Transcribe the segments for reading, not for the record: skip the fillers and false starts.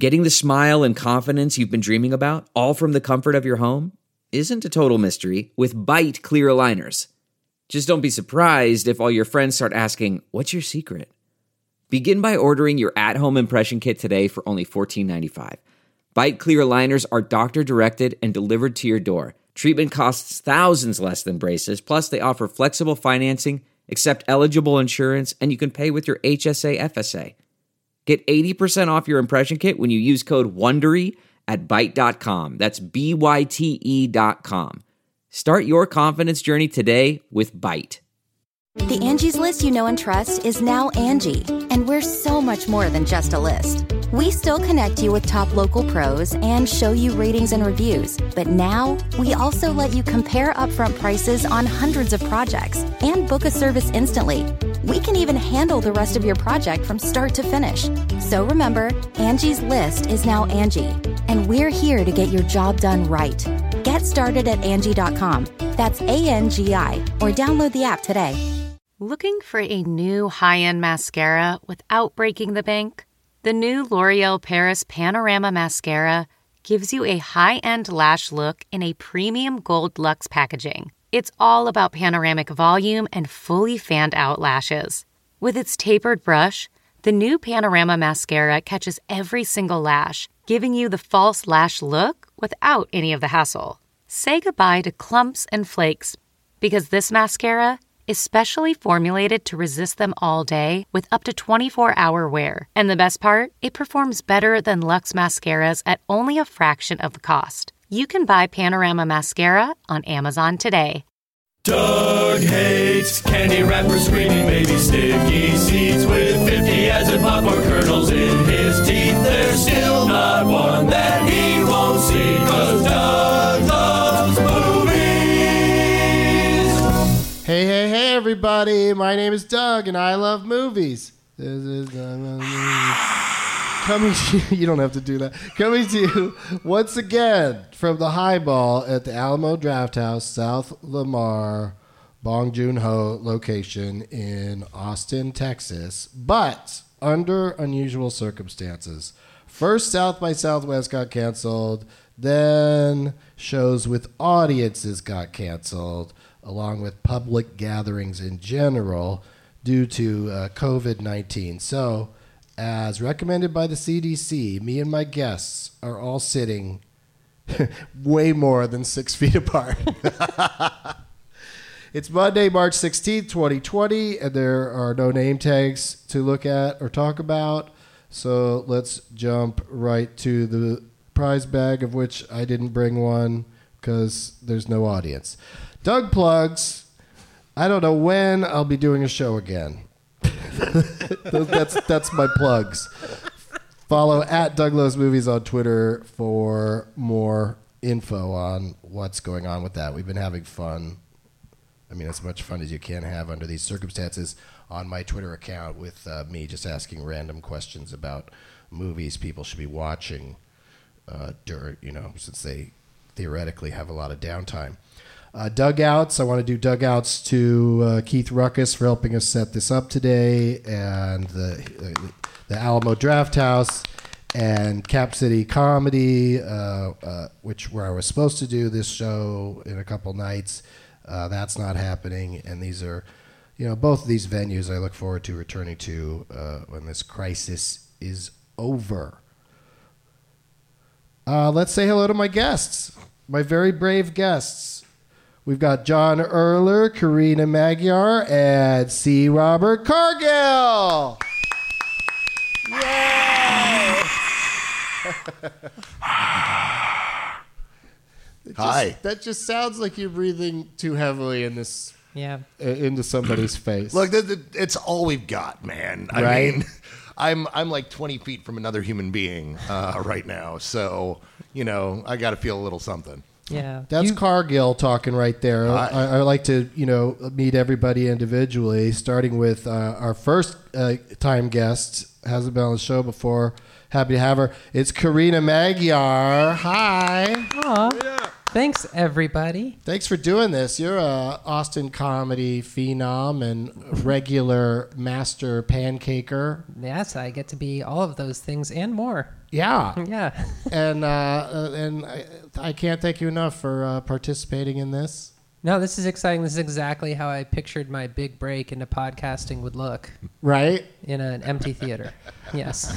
Getting the smile and confidence you've been dreaming about, all from the comfort of your home, isn't a total mystery with Byte clear aligners. Just don't be surprised if all your friends start asking, "What's your secret?" Begin by ordering your at-home impression kit today for only $14.95. Byte clear aligners are doctor-directed and delivered to your door. Treatment costs thousands less than braces, plus they offer flexible financing, accept eligible insurance, and you can pay with your HSA FSA. Get 80% off your impression kit when you use code WONDERY at Byte.com. That's BYTE.com. Start your confidence journey today with Byte. The Angie's List you know and trust is now Angie, and we're so much more than just a list. We still connect you with top local pros and show you ratings and reviews, but now we also let you compare upfront prices on hundreds of projects and book a service instantly. We can even handle the rest of your project from start to finish. So remember, Angie's List is now Angie, and we're here to get your job done right. Get started at Angie.com. That's ANGI, or download the app today. Looking for a new high-end mascara without breaking the bank? The new L'Oreal Paris Panorama Mascara gives you a high-end lash look in a premium gold luxe packaging. It's all about panoramic volume and fully fanned-out lashes. With its tapered brush, the new Panorama Mascara catches every single lash, giving you the false lash look without any of the hassle. Say goodbye to clumps and flakes, because this mascara is specially formulated to resist them all day with up to 24-hour wear. And the best part? It performs better than Luxe mascaras at only a fraction of the cost. You can buy Panorama Mascara on Amazon today. Doug hates candy wrappers, screaming baby sticky seeds with 50 acid popcorn kernels in his teeth. There's still not one that he won't see, 'cause Doug loves movies. Hey, everybody. My name is Doug, and I love movies. Coming to you, you don't have to do that. Coming to you once again from the Highball at the Alamo Drafthouse, South Lamar, Bong Joon-ho location in Austin, Texas, but under unusual circumstances. First, South by Southwest got canceled, then shows with audiences got canceled, along with public gatherings in general due to COVID-19. So, as recommended by the CDC, me and my guests are all sitting way more than 6 feet apart. It's Monday, March 16th, 2020, and there are no name tags to look at or talk about. So let's jump right to the prize bag, of which I didn't bring one because there's no audience. Doug plugs. I don't know when I'll be doing a show again. That's my plugs. Follow at Doug Loves Movies on Twitter for more info on what's going on with that. We've been having fun. I mean, as much fun as you can have under these circumstances on my Twitter account with me just asking random questions about movies people should be watching since they theoretically have a lot of downtime. Dugouts. I want to do dugouts to Keith Ruckus for helping us set this up today, and the Alamo Drafthouse and Cap City Comedy, where I was supposed to do this show in a couple nights. That's not happening, and these are, both of these venues I look forward to returning to when this crisis is over. Let's say hello to my guests, my very brave guests. We've got John Erler, Karina Magyar, and C. Robert Cargill. Yay! Hi. That just sounds like you're breathing too heavily in this. Yeah. Into somebody's face. Look, it's all we've got, man. I mean, I'm like 20 feet from another human being right now, so I got to feel a little something. Yeah, that's Cargill talking right there. I like to, meet everybody individually, starting with our first time guest. Hasn't been on the show before. Happy to have her. It's Karina Magyar. Hi. Aw. Thanks, everybody. Thanks for doing this. You're a Austin comedy phenom and regular master pancaker. Yes, I get to be all of those things and more. Yeah. Yeah. And I can't thank you enough for participating in this. No, this is exciting. This is exactly how I pictured my big break into podcasting would look. Right? In an empty theater. Yes.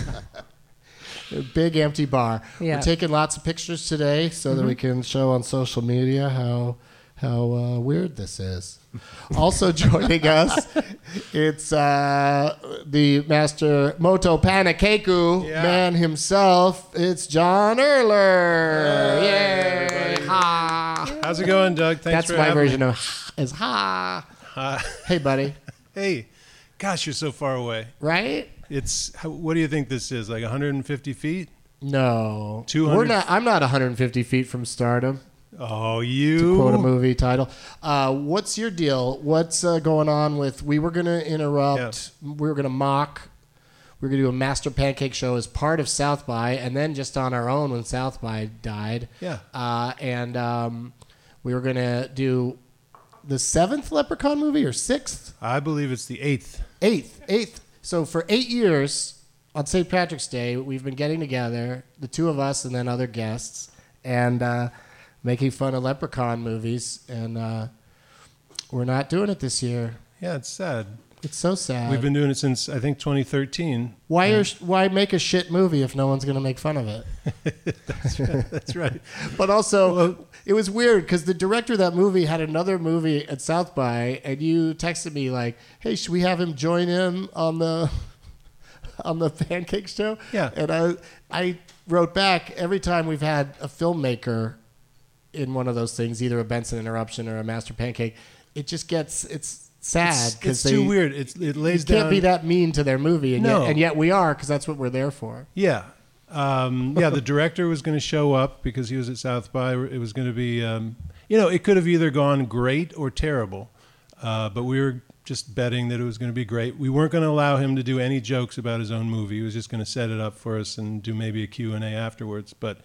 A big empty bar. Yeah. We're taking lots of pictures today so that we can show on social media how weird this is. Also joining us, it's the master Moto Panakeku man himself. It's John Erler. Yay! Ha! How's it going, Doug? Thanks That's for my having version me. of is ha. Hey, buddy. Hey, gosh, you're so far away. Right? What do you think this is? Like 150 feet? No. 200? I'm not 150 feet from stardom. Oh, To quote a movie title. What's your deal? What's going on with... We were going to interrupt. Yeah. We were going to mock. We were going to do a Master Pancake show as part of South by, and then just on our own when South by died. Yeah. And we were going to do the 7th Leprechaun movie, or 6th? I believe it's the 8th. 8th. So for 8 years, on St. Patrick's Day, we've been getting together, the two of us and then other guests, and... making fun of Leprechaun movies, and we're not doing it this year. Yeah, it's sad. It's so sad. We've been doing it since, I think, 2013. Why make a shit movie if no one's going to make fun of it? That's right. But also, it was weird because the director of that movie had another movie at South by, and you texted me like, hey, should we have him join in on the pancake show? Yeah. And I wrote back, every time we've had a filmmaker in one of those things, either a Benson Interruption or a Master Pancake, it's sad because it's too weird. It lays down. Can't be that mean to their movie, and yet we are, because that's what we're there for. Yeah, the director was going to show up because he was at South by. It was going to be, it could have either gone great or terrible, but we were just betting that it was going to be great. We weren't going to allow him to do any jokes about his own movie. He was just going to set it up for us and do maybe a Q&A afterwards, but.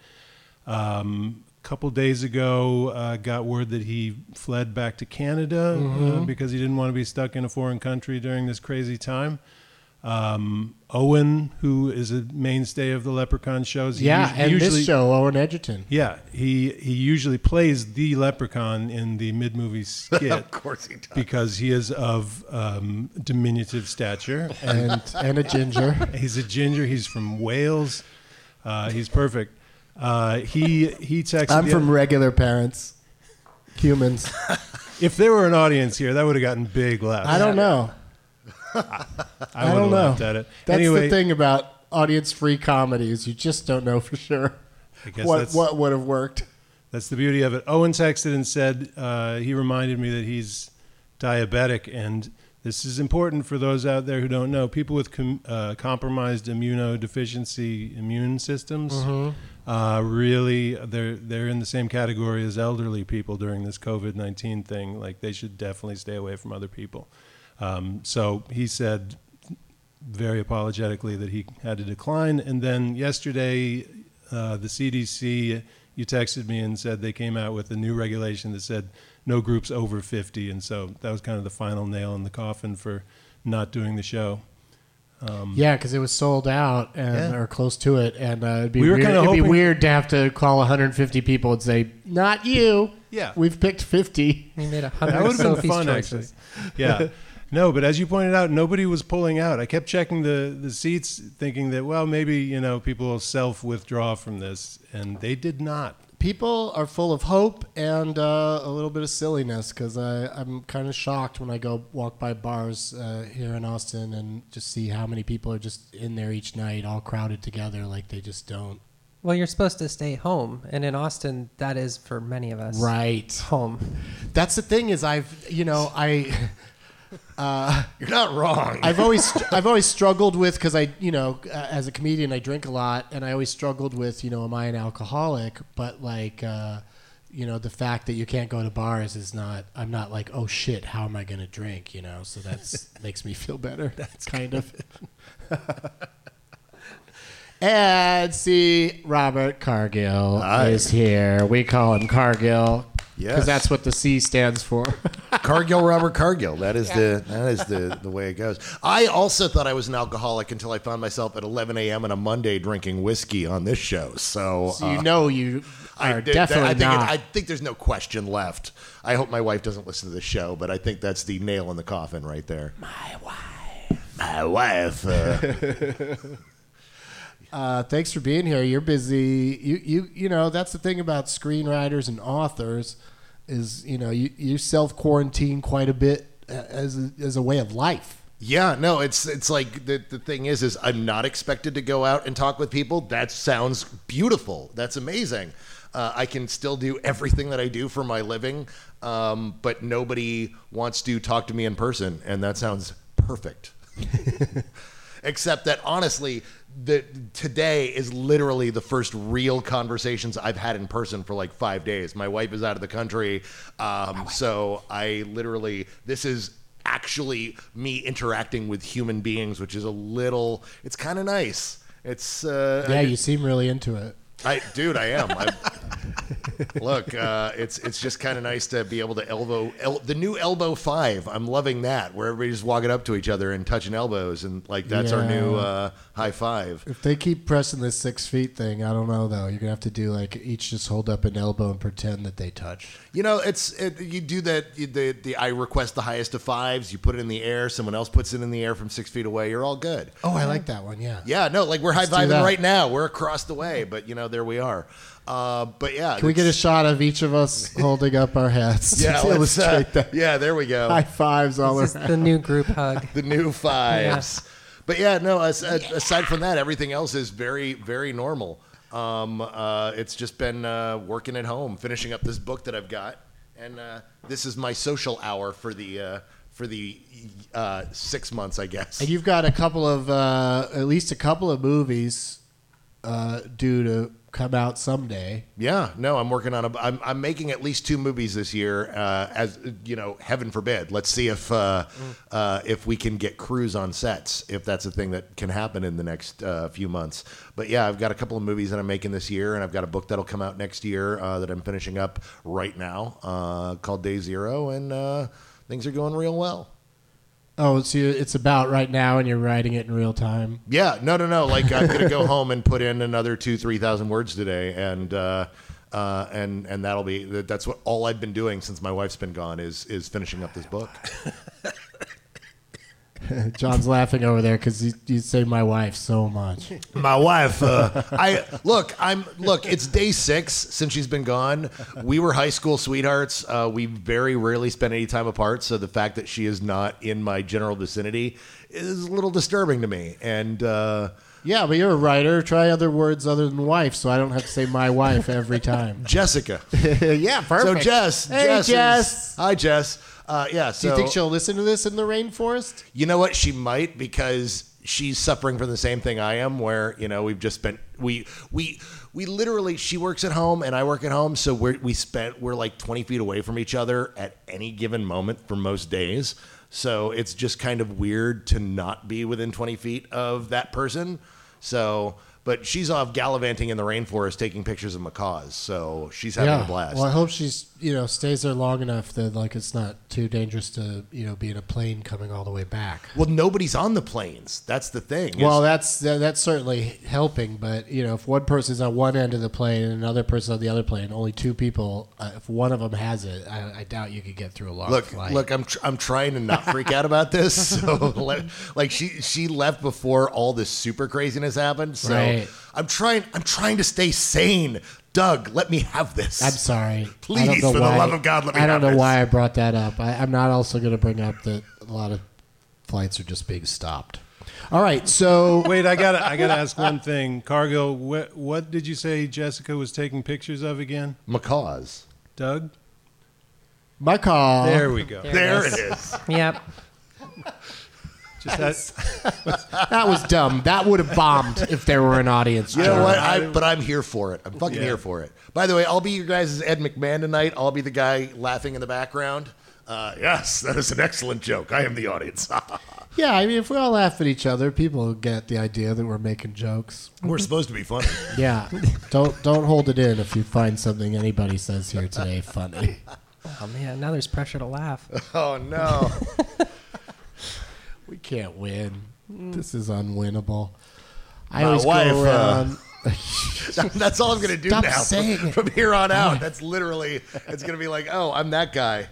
Couple days ago, got word that he fled back to Canada because he didn't want to be stuck in a foreign country during this crazy time. Owen, who is a mainstay of the Leprechaun shows, this show, Owen Edgerton. Yeah, he usually plays the Leprechaun in the mid-movie skit. Of course he does. Because he is of diminutive stature and a ginger. He's a ginger. He's from Wales. He's perfect. He texted. I'm from regular parents, humans. If there were an audience here, that would have gotten big laughs. I don't know. I don't know. Laughed at it. That's anyway, the thing about audience-free comedies. You just don't know for sure what would have worked. That's the beauty of it. Owen texted and said he reminded me that he's diabetic, and this is important for those out there who don't know. People with compromised immunodeficiency immune systems, really, they're in the same category as elderly people during this COVID-19 thing. Like, they should definitely stay away from other people. So he said very apologetically that he had to decline. And then yesterday, the CDC, you texted me and said they came out with a new regulation that said no groups over 50. And so that was kind of the final nail in the coffin for not doing the show. Yeah, because it was sold out or close to it. And it'd be weird to have to call 150 people and say, not you. Yeah. We've picked 50. We made 100 That would have been Sophie's fun, choices. actually. Yeah. No, but as you pointed out, nobody was pulling out. I kept checking the seats thinking that, well, maybe, people will self-withdraw from this, and they did not. People are full of hope and a little bit of silliness, because I'm kind of shocked when I go walk by bars here in Austin and just see how many people are just in there each night, all crowded together like they just don't. Well, you're supposed to stay home, and in Austin, that is for many of us. Right. Home. That's the thing is you're not wrong. I've always struggled with, because as a comedian I drink a lot, and I always struggled with am I an alcoholic? But the fact that you can't go to bars is not. I'm not like, oh shit, how am I going to drink? So that's makes me feel better. That's kind of. And see, Robert Cargill is here. We call him Cargill. Because that's what the C stands for. Cargill, Robert Cargill. That is the way it goes. I also thought I was an alcoholic until I found myself at 11 a.m. on a Monday drinking whiskey on this show. So you are definitely not. I think there's no question left. I hope my wife doesn't listen to the show, but I think that's the nail in the coffin right there. My wife. Thanks for being here. You're busy. You know that's the thing about screenwriters and authors is you self quarantine quite a bit as a way of life. Yeah, no, it's like the thing is I'm not expected to go out and talk with people. That sounds beautiful. That's amazing. I can still do everything that I do for my living, but nobody wants to talk to me in person, and that sounds perfect. Except that honestly, today is literally the first real conversations I've had in person for like 5 days. My wife is out of the country, so this is actually me interacting with human beings, which is it's kind of nice. It's you seem really into it. I am. Look, it's just kind of nice to be able to the new Elbow 5. I'm loving that, where everybody's walking up to each other and touching elbows, and like that's our new high five. If they keep pressing this 6 feet thing, I don't know though. You're gonna have to do like each just hold up an elbow and pretend that they touch. You do that. The I request the highest of fives. You put it in the air. Someone else puts it in the air from 6 feet away. You're all good. Oh, I like that one. Yeah. Yeah. No, like we're high fiving right now. We're across the way, but there we are. But yeah, can we get a shot of each of us holding up our hats to illustrate that? Yeah, there we go. High fives all around. The new group hug. The new fives. Yeah. But yeah, no. Aside from that, everything else is very, very normal. It's just been working at home, finishing up this book that I've got, and this is my social hour for the 6 months, I guess. And you've got at least a couple of movies due to come out someday. Yeah, no, I'm working on I'm making at least 2 movies this year. As heaven forbid. Let's see if we can get crews on sets, if that's a thing that can happen in the next few months. But yeah, I've got a couple of movies that I'm making this year, and I've got a book that'll come out next year that I'm finishing up right now called Day Zero, and things are going real well. Oh, so it's about right now, and you're writing it in real time? Yeah, no. Like I'm gonna go home and put in another 2,000-3,000 words today, and that's what all I've been doing since my wife's been gone is finishing up this book. John's laughing over there because you say my wife so much. My wife. It's day 6 since she's been gone. We were high school sweethearts. We very rarely spent any time apart. So the fact that she is not in my general vicinity is a little disturbing to me. And yeah, but you're a writer. Try other words other than wife, so I don't have to say my wife every time. Jessica. Yeah, perfect. So Jess. Hey, Jess. Hi, Jess. Yeah. So, do you think she'll listen to this in the rainforest? You know what? She might, because she's suffering from the same thing I am, where we've just spent we literally, she works at home and I work at home, so we're like 20 feet away from each other at any given moment for most days. So it's just kind of weird to not be within 20 feet of that person. So. But she's off gallivanting in the rainforest taking pictures of macaws, so she's having a blast. Well, I hope she's stays there long enough that it's not too dangerous to be in a plane coming all the way back. Well, nobody's on the planes. That's the thing. Well, that's certainly helping, but if one person's on one end of the plane and another person's on the other plane, only 2 people. If one of them has it, I doubt you could get through a long flight. Look, I'm trying to not freak out about this. So she left before all this super craziness happened. So. Right. I'm trying to stay sane. Doug, let me have this. I'm sorry. Please, for the love of God, let me have this. I don't know why I brought that up. I'm not also going to bring up that a lot of flights are just being stopped. All right, so wait, I gotta ask one thing. Cargill, what did you say Jessica was taking pictures of again? Macaws. Doug? Macaw. There we go. There it is. Yep. That was dumb. That would have bombed if there were an audience. You know what? But I'm here for it. I'm fucking here for it. By the way, I'll be your guys' Ed McMahon tonight. I'll be the guy laughing in the background. Yes, that is an excellent joke. I am the audience. Yeah, I mean, if we all laugh at each other, people get the idea that we're making jokes. We're supposed to be funny. Yeah, don't hold it in if you find something anybody says here today funny. Oh man, now there's pressure to laugh. Oh no. We can't win. This is unwinnable. I My always wife, go around. That's all I'm going to do Stop now. saying it. From here on out, that's literally, it's going to be like, oh, I'm that guy.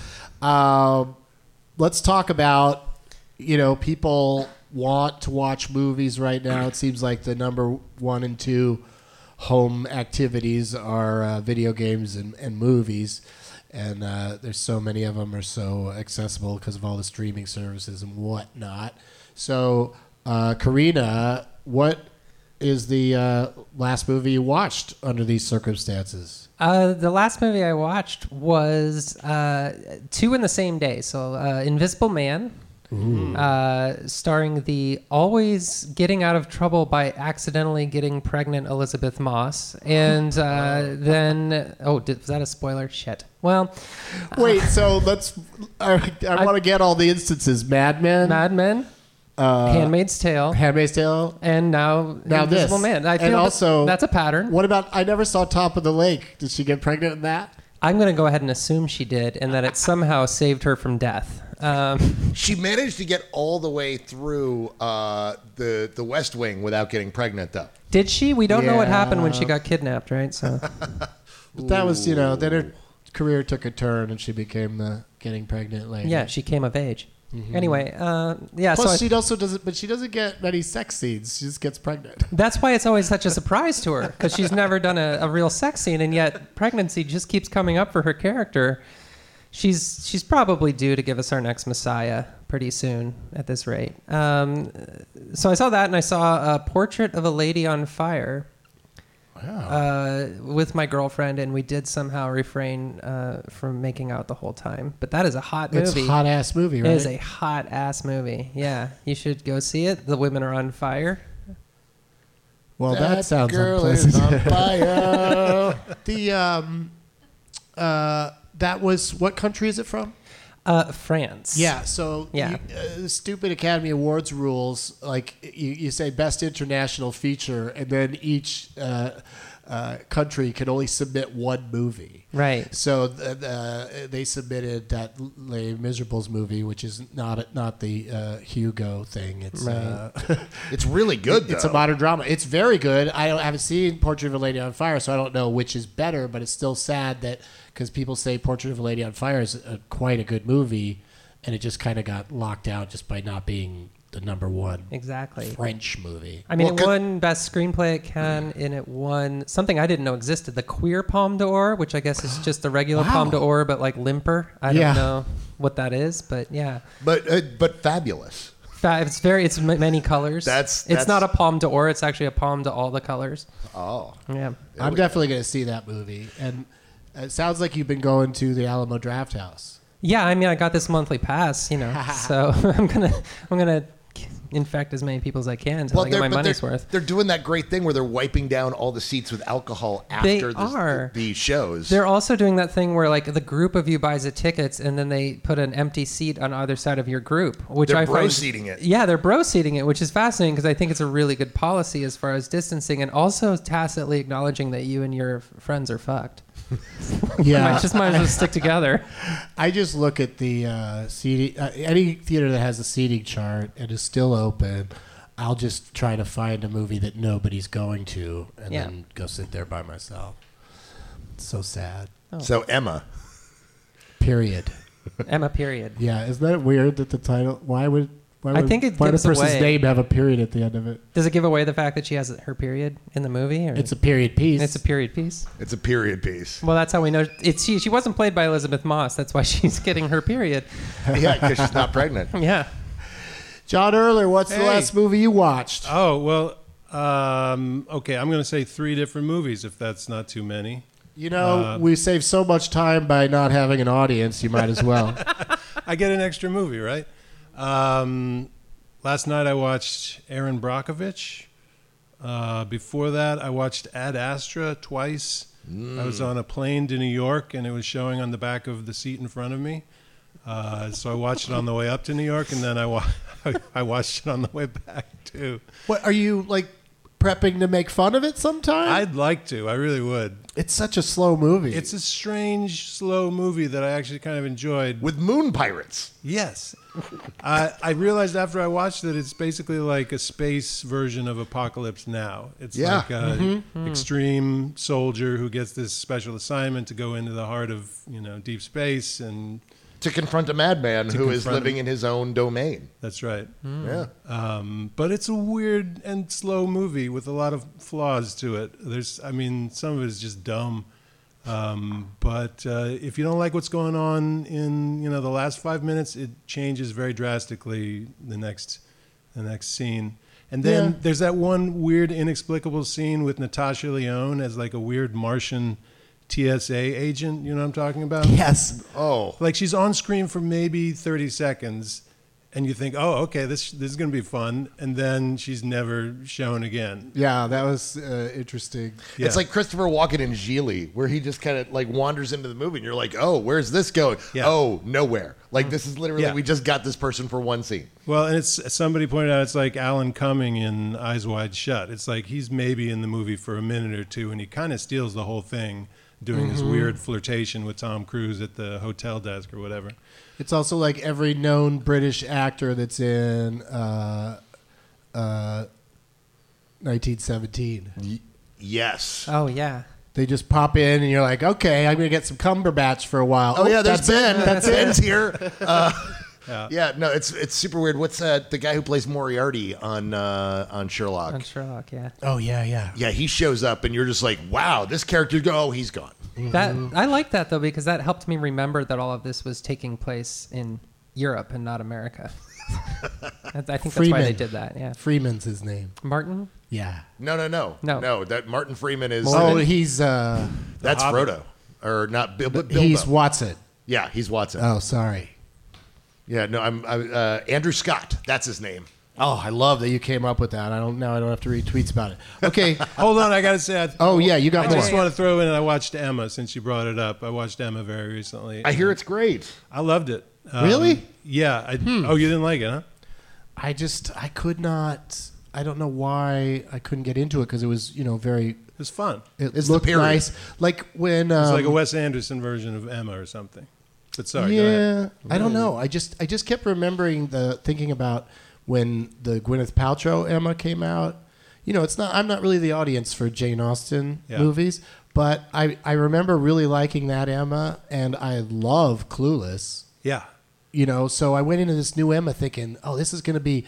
Let's talk about, people want to watch movies right now. It seems like the number 1 and 2 home activities are video games and movies. And there's so many of them are so accessible because of all the streaming services and whatnot. So, Karina, what is the last movie you watched under these circumstances? The last movie I watched was 2 in the same day. So, Invisible Man, starring the always getting out of trouble by accidentally getting pregnant Elizabeth Moss. And then, was that a spoiler? Shit. Well, wait, so I want to get all the instances. Mad Men, Handmaid's Tale, and now Invisible this. Man. I feel and also, that's a pattern. What about, I never saw Top of the Lake. Did she get pregnant in that? I'm going to go ahead and assume she did, and that it somehow saved her from death. She managed to get all the way through the West Wing without getting pregnant, though. Did she? We don't know what Yeah. happened when she got kidnapped, right? So, But that was, then her career took a turn and she became the getting pregnant lady. yeah, she came of age. Anyway, yeah. Plus, So she also doesn't, but she doesn't get many sex scenes. She just gets pregnant. that's why it's always such a surprise to her, because she's never done a real sex scene, and yet pregnancy just keeps coming up for her character. She's probably due to give us our next Messiah pretty soon at this rate. So I saw that, and I saw a Portrait of a Lady on Fire. Wow. With my girlfriend, and we did somehow refrain from making out the whole time. But that is a hot movie. It's a hot ass movie, right? It is a hot ass movie. Yeah, you should go see it. The women are on fire. Well, that sounds girl unpleasant. is on fire. That was, what country is it from? France. Yeah, so Yeah. The stupid Academy Awards rules, like you say best international feature, and then each country can only submit one movie. Right. So they submitted that Les Miserables movie, which is not the Hugo thing. It's Right. It's really good, though. it's a modern drama. It's very good. I haven't seen Portrait of a Lady on Fire, so I don't know which is better. But it's still sad that, because people say Portrait of a Lady on Fire is quite a good movie, and it just kind of got locked out just by not being the number 1 Exactly. French movie. I mean, Well, it won Best Screenplay at Cannes, and it won something I didn't know existed, the Queer Palme d'Or, which I guess is just the regular Wow. Palme d'Or, but like limper. I Yeah. don't know what that is, but yeah. But fabulous. It's many colors. That's- It's not a Palme d'Or. It's actually a palm to all the colors. Oh. Yeah. I'm definitely going to see that movie. And it sounds like you've been going to the Alamo Drafthouse. Yeah, I mean, I got this monthly pass, so I'm gonna infect as many people as I can until I get my money's worth. They're doing that great thing where they're wiping down all the seats with alcohol They after are. the shows. They're also doing that thing where like the group of you buys the tickets and then they put an empty seat on either side of your group, which They're I find bro-seating it. Yeah, they're bro-seating it, which is fascinating because I think it's a really good policy as far as distancing and also tacitly acknowledging that you and your friends are fucked. Yeah. might as well stick together. I just look at the seating. Any theater that has a seating chart and is still open, I'll just try to find a movie that nobody's going to and Yeah. then go sit there by myself. It's so sad. So Emma. Period. Emma, period. Yeah, isn't that weird that the title? Why would I think it why gives the person's away- name have a period at the end of it? Does it give away the fact that she has her period in the movie? Or It's a period piece. it's a period piece. It's a period piece. Well, that's how we know she wasn't played by Elizabeth Moss. That's why she's getting her period. Yeah, because she's not pregnant. Yeah. John Earler, what's the Hey. last movie you watched? Oh, well, okay, I'm going to say 3 different movies if that's not too many. You know, we save so much time by not having an audience. You might as well. I get an extra movie, right? Last night I watched Aaron Brockovich. Before that, I watched Ad Astra twice. I was on a plane to New York, and it was showing on the back of the seat in front of me. So I watched it on the way up to New York, and then I watched it on the way back too. What are you like prepping to make fun of it sometime? I'd like to. I really would. It's such a slow movie. It's a strange, slow movie that I actually kind of enjoyed. With moon pirates. Yes. I realized after I watched it, it's basically like a space version of Apocalypse Now. It's like an extreme soldier who gets this special assignment to go into the heart of, deep space and To confront a madman who is confront living him. in his own domain. that's right. Yeah. But it's a weird and slow movie with a lot of flaws to it. Some of it is just dumb. But if you don't like what's going on in the last 5 minutes, it changes very drastically the next scene. And then there's that one weird, inexplicable scene with Natasha Lyonne as like a weird Martian TSA agent. You know what I'm talking about? yes. Oh. Like she's on screen for maybe 30 seconds, and you think, oh, okay, this is going to be fun, and then she's never shown again. Yeah, that was interesting. Yeah. It's like Christopher Walken in Gigli, where he just kind of like wanders into the movie, and you're like, oh, where's this going? Yeah. Oh, nowhere. Like this is literally, Yeah. we just got this person for one scene. Well, and somebody pointed out it's like Alan Cumming in Eyes Wide Shut. It's like he's maybe in the movie for a minute or two, and he kind of steals the whole thing, doing his weird flirtation with Tom Cruise at the hotel desk or whatever. It's also like every known British actor that's in 1917. Yes. Oh yeah. They just pop in, and you're like, okay, I'm going to get some Cumberbatch for a while. Oh, yeah, there's that's Ben. it. That's Ben's it. here. Yeah, no, it's super weird. What's the guy who plays Moriarty on Sherlock? On Sherlock, yeah. Oh, yeah. Yeah, he shows up, and you're just like, wow, this character. Oh, he's gone. That I like that though because that helped me remember that all of this was taking place in Europe and not America. I think that's why they did that. Yeah. Freeman's his name. Martin. Yeah. No. That Martin Freeman is. Oh, he's that's Frodo, or not Bilbo. he's Watson. Yeah, he's Watson. Oh, sorry. Yeah, no, I'm Andrew Scott. That's his name. Oh, I love that you came up with that. I don't have to read tweets about it. Okay. Hold on, I got to say. Oh, yeah, you got I more. just want to throw in, I watched Emma since you brought it up. I watched Emma very recently. I hear it's great. I loved it. Really? Yeah. Oh, you didn't like it, huh? I could not. I don't know why I couldn't get into it because it was, very. It was fun. It It's the looked period. nice. Like when. It's like a Wes Anderson version of Emma or something. But sorry, go ahead. I don't know. I just kept remembering thinking about when the Gwyneth Paltrow Emma came out. It's not. I'm not really the audience for Jane Austen movies, but I remember really liking that Emma, and I love Clueless. Yeah. So I went into this new Emma thinking, oh, this is going to be,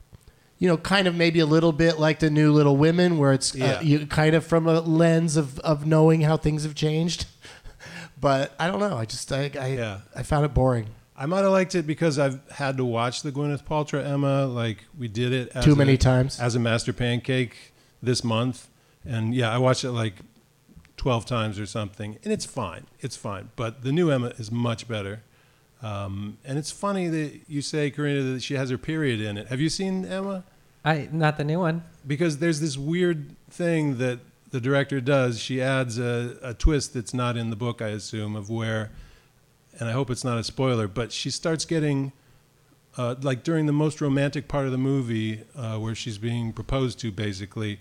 kind of maybe a little bit like the new Little Women, where it's kind of from a lens of knowing how things have changed. But I don't know. I found it boring. I might have liked it because I've had to watch the Gwyneth Paltrow Emma. Like we did it Too many times as a Master Pancake this month, and I watched it like 12 times or something, and it's fine. It's fine. But the new Emma is much better. And it's funny that you say, Karina, that she has her period in it. Have you seen Emma? Not the new one. Because there's this weird thing that the director does. She adds a twist that's not in the book, I assume, of where, and I hope it's not a spoiler, but she starts getting, like during the most romantic part of the movie, where she's being proposed to, basically,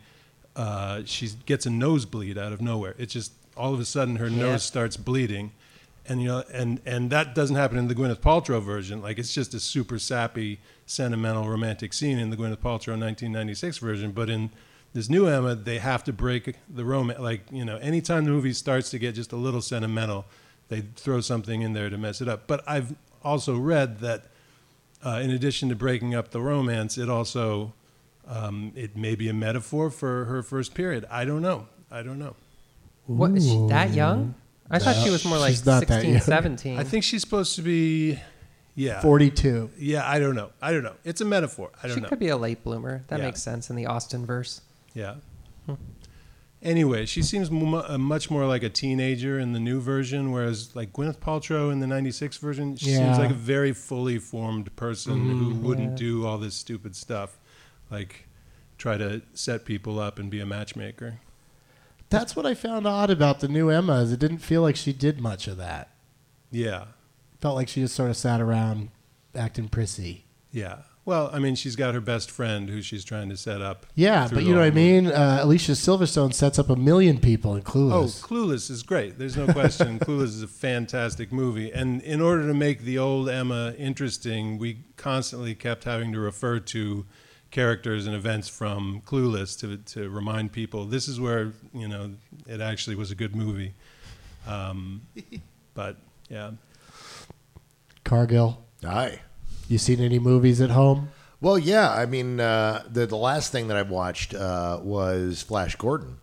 she gets a nosebleed out of nowhere. It's just all of a sudden her nose starts bleeding. And and that doesn't happen in the Gwyneth Paltrow version. Like it's just a super sappy, sentimental, romantic scene in the Gwyneth Paltrow 1996 version. But in this new Emma, they have to break the romance. Like anytime the movie starts to get just a little sentimental, they throw something in there to mess it up. But I've also read that in addition to breaking up the romance, it also it may be a metaphor for her first period. I don't know. What is she that young? I thought she was more like She's not that 16, young. 17. I think she's supposed to be, 42. Yeah, I don't know. It's a metaphor. I don't She know. could be a late bloomer. That Yeah. makes sense in the Austen verse. Yeah. Anyway, she seems much more like a teenager in the new version, whereas like Gwyneth Paltrow in the 96 version, she seems like a very fully formed person who wouldn't do all this stupid stuff, like try to set people up and be a matchmaker. That's what I found odd about the new Emma is it didn't feel like she did much of that. Yeah. Felt like she just sort of sat around acting prissy. Yeah. Well, I mean, she's got her best friend who she's trying to set up. Yeah, through but the you know what I whole movie. mean? Alicia Silverstone sets up 1 million people in Oh, Clueless. Clueless is great. There's no question. Clueless is a fantastic movie. And in order to make the old Emma interesting, we constantly kept having to refer to characters and events from Clueless to remind people this is where, it actually was a good movie. But, yeah. Cargill, Aye. you seen any movies at home? Well, yeah. I mean, the last thing that I watched was Flash Gordon.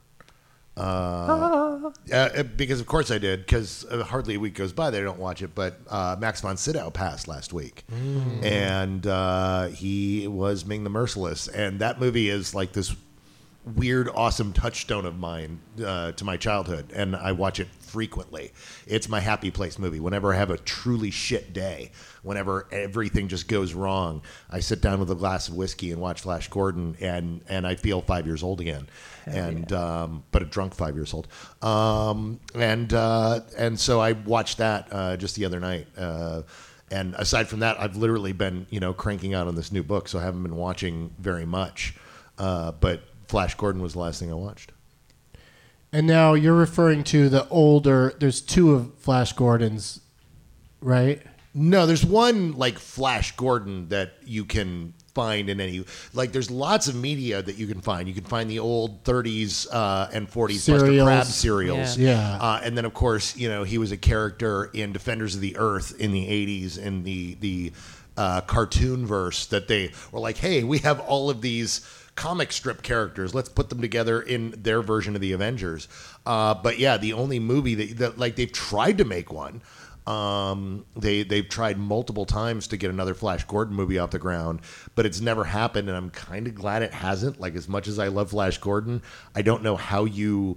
Because of course I did, because hardly a week goes by that I don't watch it. But Max von Sydow passed last week, and he was Ming the Merciless, and that movie is like this weird, awesome touchstone of mine to my childhood, and I watch it frequently. It's my happy place movie. Whenever I have a truly shit day, whenever everything just goes wrong, I sit down with a glass of whiskey and watch Flash Gordon, and I feel 5 years old again. But a drunk 5 years old. And so I watched that just the other night. And aside from that, I've literally been, cranking out on this new book, so I haven't been watching very much. But Flash Gordon was the last thing I watched. And now you're referring to the older, there's 2 of Flash Gordons, right? No, there's one like Flash Gordon that you can find in any, like there's lots of media that you can find. You can find the old 30s and 40s Buster Serials. Crabbe serials. Yeah. And then of course, he was a character in Defenders of the Earth in the 80s in the cartoon verse that they were like, hey, we have all of these comic strip characters. Let's put them together in their version of the Avengers. But yeah, the only movie that like they've tried to make one. They've tried multiple times to get another Flash Gordon movie off the ground, but it's never happened, and I'm kind of glad it hasn't. Like, as much as I love Flash Gordon, I don't know how you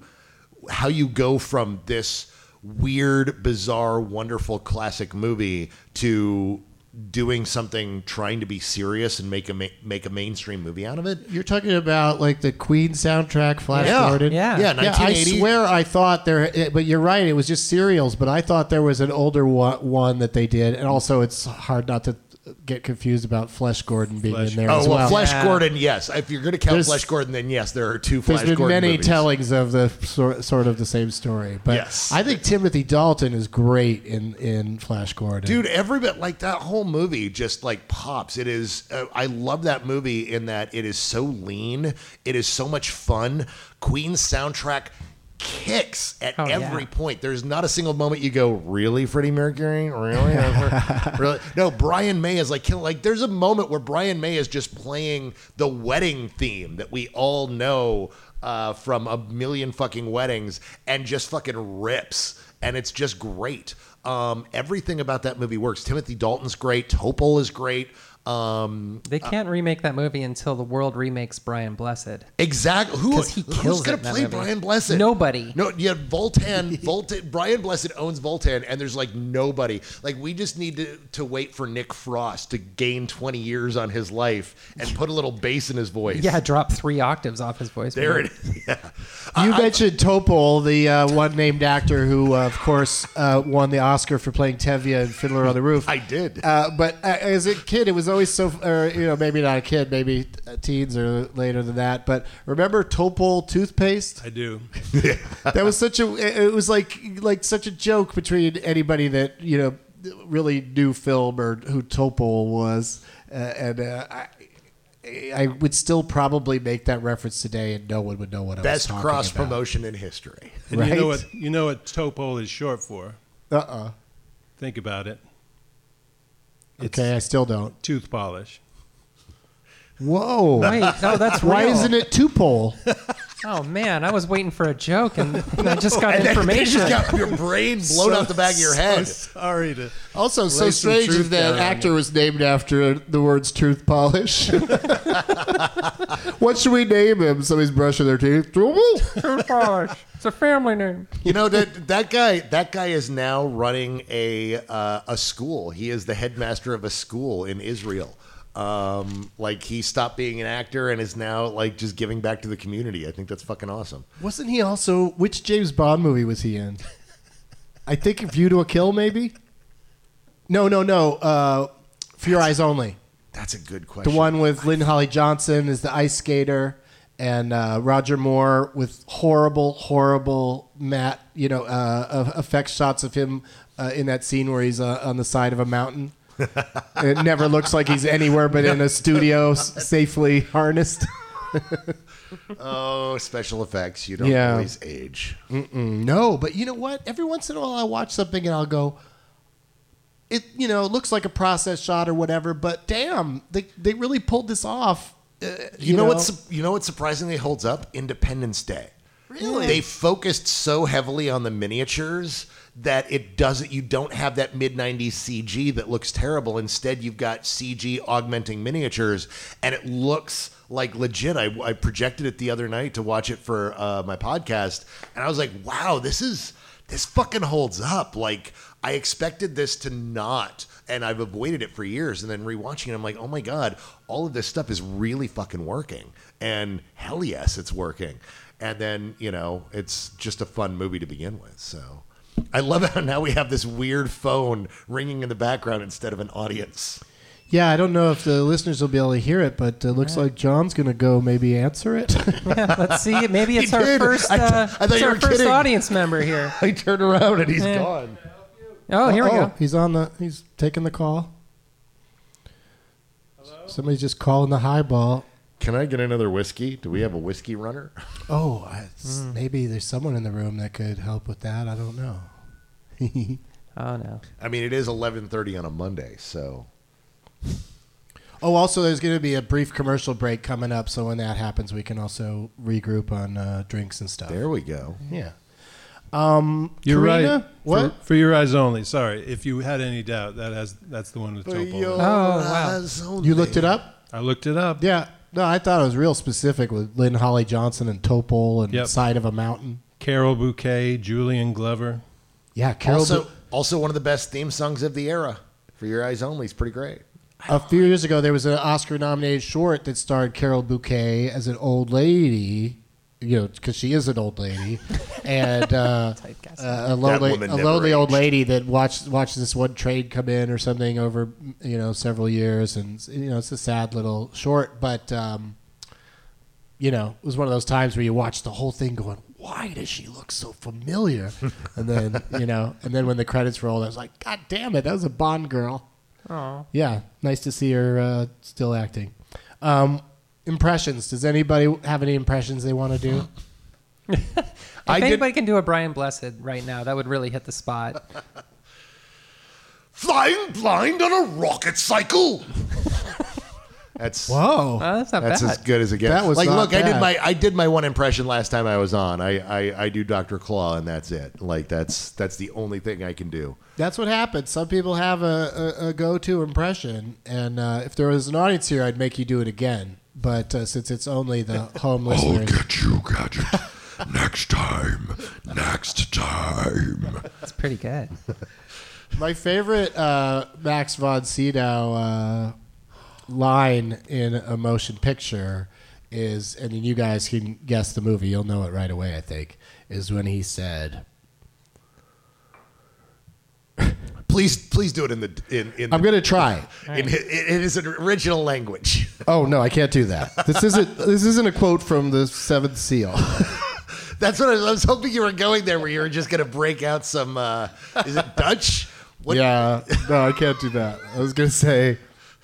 go from this weird, bizarre, wonderful classic movie to doing something trying to be serious and make a mainstream movie out of it. You're talking about like the Queen soundtrack, Flash Gordon? Yeah. 1980. I swear I thought but you're right, it was just serials, but I thought there was an older one that they did, and also it's hard not to get confused about Flesh Gordon being in there as well. Flash Gordon, yes. If you're going to count Flash Gordon, then yes, there are 2 Flash Gordon movies. There's been many movies. tellings of the sort of the same story. But yes. I think Timothy Dalton is great in Flash Gordon. Dude, every bit, like that whole movie just like pops. It is, I love that movie in that it is so lean. It is so much fun. Queen's soundtrack kicks at every point. There's not a single moment you go, really, Freddie Mercury? Really? Really? No, Brian May is like killing. Like, there's a moment where Brian May is just playing the wedding theme that we all know from a million fucking weddings, and just fucking rips. And it's just great. Everything about that movie works. Timothy Dalton's great. Topol is great. They can't remake that movie until the world remakes Brian Blessed. Exactly. Because he kills who's going it to in play that movie. Brian Blessed? Nobody. No, yeah, Voltan. Brian Blessed owns Voltan, and there's like nobody. Like, we just need to wait for Nick Frost to gain 20 years on his life and put a little bass in his voice. Yeah, drop 3 octaves off his voice. There it is. Yeah. You mentioned Topol, the one named actor who, of course, won the Oscar for playing Tevye in Fiddler on the Roof. I did. But as a kid, it was always so, maybe not a kid, maybe teens or later than that. But remember Topol toothpaste? I do. That was it was like such a joke between anybody that, really knew film or who Topol was. I would still probably make that reference today, and no one would know what I was Best talking cross about. promotion in history. And Right? you know what Topol is short for? Think about it. Okay, I still don't. Tooth polish. Whoa. Wait, no, that's real. Why isn't it Tupol? Oh, man, I was waiting for a joke, and I just got information. You just got your brain blown out the back of your head. Sorry to. Also, so lay some strange truth that down. actor was named after the words tooth polish. What should we name him? Somebody's brushing their teeth. Tooth polish. It's a family name. You know, that guy is now running a school. He is the headmaster of a school in Israel. Like, he stopped being an actor and is now like just giving back to the community. I think that's fucking awesome. Wasn't he also... Which James Bond movie was he in? I think View to a Kill, maybe? No. For Your Eyes Only. That's a good question. The one with Lynn Holly Johnson as the ice skater, and Roger Moore with horrible matte, effect shots of him in that scene where he's on the side of a mountain. It never looks like he's anywhere but in a studio safely harnessed. Oh, special effects. You don't always age. No, but you know what? Every once in a while I watch something and I'll go, it looks like a process shot or whatever, but damn, they really pulled this off. You know what surprisingly holds up? Independence Day. Really? They focused so heavily on the miniatures that you don't have that mid-90s CG that looks terrible. Instead, you've got CG augmenting miniatures, and it looks like legit. I projected it the other night to watch it for my podcast, and I was like, wow, this fucking holds up. Like, I expected this to not, and I've avoided it for years, and then rewatching it, I'm like, oh my God, all of this stuff is really fucking working. And hell yes, it's working. And then, it's just a fun movie to begin with. So I love how now we have this weird phone ringing in the background instead of an audience. Yeah, I don't know if the listeners will be able to hear it, but it looks like John's going to go maybe answer it. Yeah, let's see. Maybe it's our first, first audience member here. I turn around and he's gone. Oh, here we go. He's taking the call. Hello? Somebody's just calling the highball. Can I get another whiskey? Do we have a whiskey runner? Oh, maybe there's someone in the room that could help with that. I don't know. Oh, no. I mean, it is 11:30 on a Monday, so. Oh, also, there's going to be a brief commercial break coming up, so when that happens, we can also regroup on drinks and stuff. There we go. Yeah. You're Karina? right. What? For Your Eyes Only. Sorry, if you had any doubt, that's the one with Topol. Oh, wow. You looked it up? I looked it up. Yeah. No, I thought it was real specific with Lynn Holly Johnson and Topol and Side of a Mountain. Carol Bouquet, Julian Glover. Yeah, Carol. Also one of the best theme songs of the era. For Your Eyes Only is pretty great. A few years ago, there was an Oscar-nominated short that starred Carol Bouquet as an old lady, because she is an old lady, and a lonely old lady that watched this one train come in or something over several years, and it's a sad little short, but it was one of those times where you watch the whole thing going, why does she look so familiar? And then and then when the credits rolled, I was like, God damn it, that was a Bond girl. Oh. Yeah, nice to see her still acting. Impressions. Does anybody have any impressions they want to do? If anybody can do a Brian Blessed right now, that would really hit the spot. Flying blind on a rocket cycle. That's that's not that's bad. as good as it gets. That was like, not look, bad. I did my one impression last time I was on. I do Dr. Claw, and that's it. Like that's the only thing I can do. That's what happens. Some people have a go-to impression, and if there was an audience here, I'd make you do it again. But since it's only the home listeners, I'll get you, Gadget. Next time. That's pretty good. my favorite Max von Sydow line in a motion picture is, and you guys can guess the movie, you'll know it right away, I think, is when he said, Please do it in the. I'm going to try. In his original language. Oh no, I can't do that. This isn't a quote from the Seventh Seal. That's what I was hoping you were going there, where you were just going to break out some. Is it Dutch? What? Yeah, no, I can't do that. I was going to say,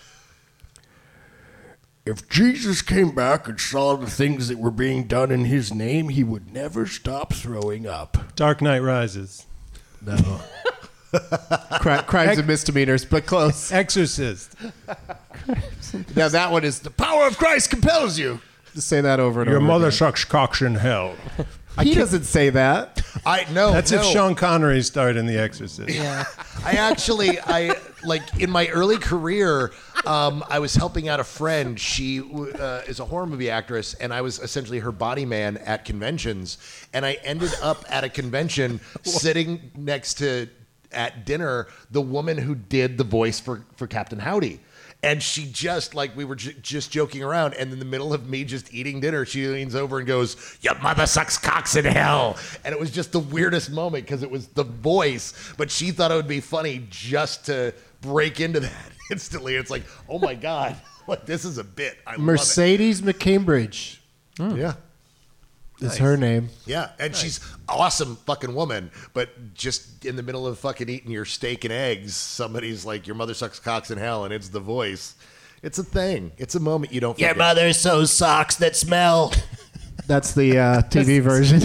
if Jesus came back and saw the things that were being done in his name, he would never stop throwing up. Dark Knight Rises. No. Crimes and misdemeanors, but close. Exorcist. Now that one is the power of Christ compels you. Just say that over and Your over mother again. sucks cocks in hell. He doesn't say that. That's if Sean Connery starred in The Exorcist. Yeah. I like in my early career, I was helping out a friend. She is a horror movie actress, and I was essentially her body man at conventions. And I ended up at a convention sitting next to, at dinner, the woman who did the voice for Captain Howdy. And she just, like, we were just joking around, and in the middle of me just eating dinner, she leans over and goes, "Your mother sucks cocks in hell." And it was just the weirdest moment because it was the voice, but she thought it would be funny just to break into that instantly. It's like, oh my God, like this is a bit. I Mercedes McCambridge. love it. Yeah. Is her name. Yeah, and she's awesome fucking woman, but just in the middle of fucking eating your steak and eggs, somebody's like, your mother sucks cocks in hell, and it's the voice. It's a thing. It's a moment you don't forget. Your mother sews socks that smell. That's the TV version.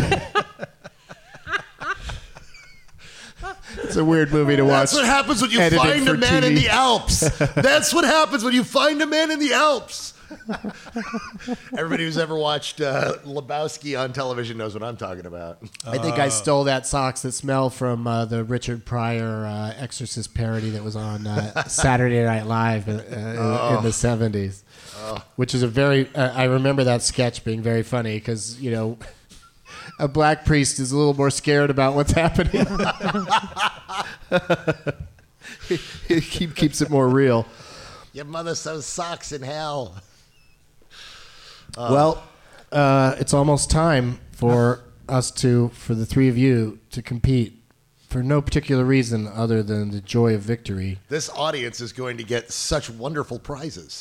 It's a weird movie to watch. That's what happens when you Edited find a for man in TV. the Alps. That's what happens when you find a man in the Alps. Everybody who's ever watched Lebowski on television knows what I'm talking about. I think I stole that socks that smell from the Richard Pryor Exorcist parody that was on Saturday Night Live in the 70s, which is a very. I remember that sketch being very funny because a black priest is a little more scared about what's happening. He keeps it more real. Your mother sews socks in hell. Well, it's almost time for for the three of you to compete for no particular reason other than the joy of victory. This audience is going to get such wonderful prizes.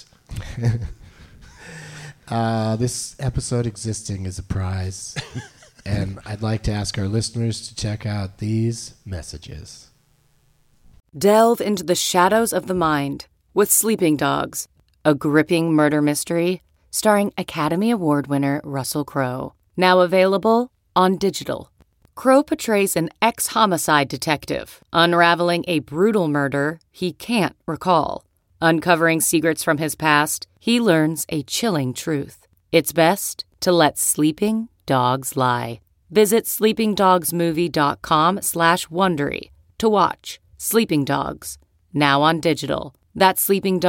This episode existing is a prize. And I'd like to ask our listeners to check out these messages. Delve into the shadows of the mind with Sleeping Dogs, a gripping murder mystery starring Academy Award winner Russell Crowe. Now available on digital. Crowe portrays an ex-homicide detective unraveling a brutal murder he can't recall. Uncovering secrets from his past, he learns a chilling truth. It's best to let sleeping dogs lie. Visit sleepingdogsmovie.com/Wondery to watch Sleeping Dogs, now on digital. That's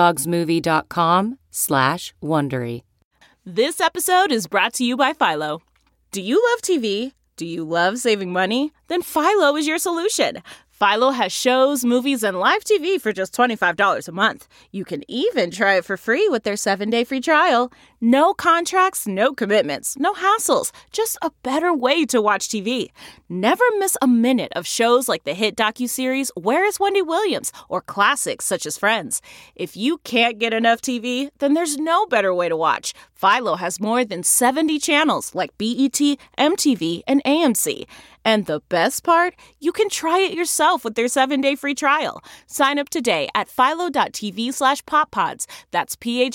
sleepingdogsmovie.com/Wondery. This episode is brought to you by Philo. Do you love TV? Do you love saving money? Then Philo is your solution. Philo has shows, movies, and live TV for just $25 a month. You can even try it for free with their 7-day free trial. No contracts, no commitments, no hassles. Just a better way to watch TV. Never miss a minute of shows like the hit docuseries Where is Wendy Williams? Or classics such as Friends. If you can't get enough TV, then there's no better way to watch. Philo has more than 70 channels like BET, MTV, and AMC. And the best part? You can try it yourself with their 7-day free trial. Sign up today at philo.tv/poppods. That's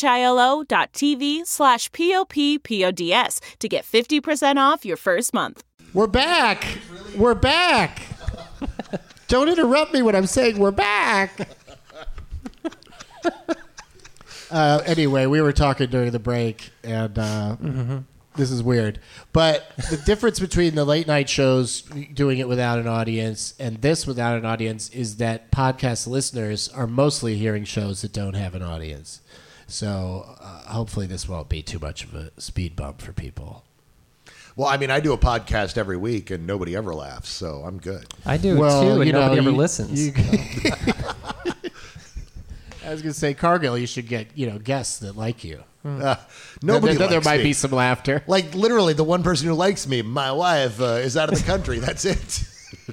philo.tv/poppods to get 50% off your first month. We're back. We're back. Don't interrupt me when I'm saying we're back. Anyway, we were talking during the break, and this is weird. But the difference between the late night shows doing it without an audience and this without an audience is that podcast listeners are mostly hearing shows that don't have an audience. So hopefully this won't be too much of a speed bump for people. Well, I mean, I do a podcast every week and nobody ever laughs, so I'm good. I do too, and nobody ever listens. I was going to say, Cargill, you should get guests that like you. Nobody there likes might me. be some laughter. Like, literally, the one person who likes me, my wife, is out of the country. That's it.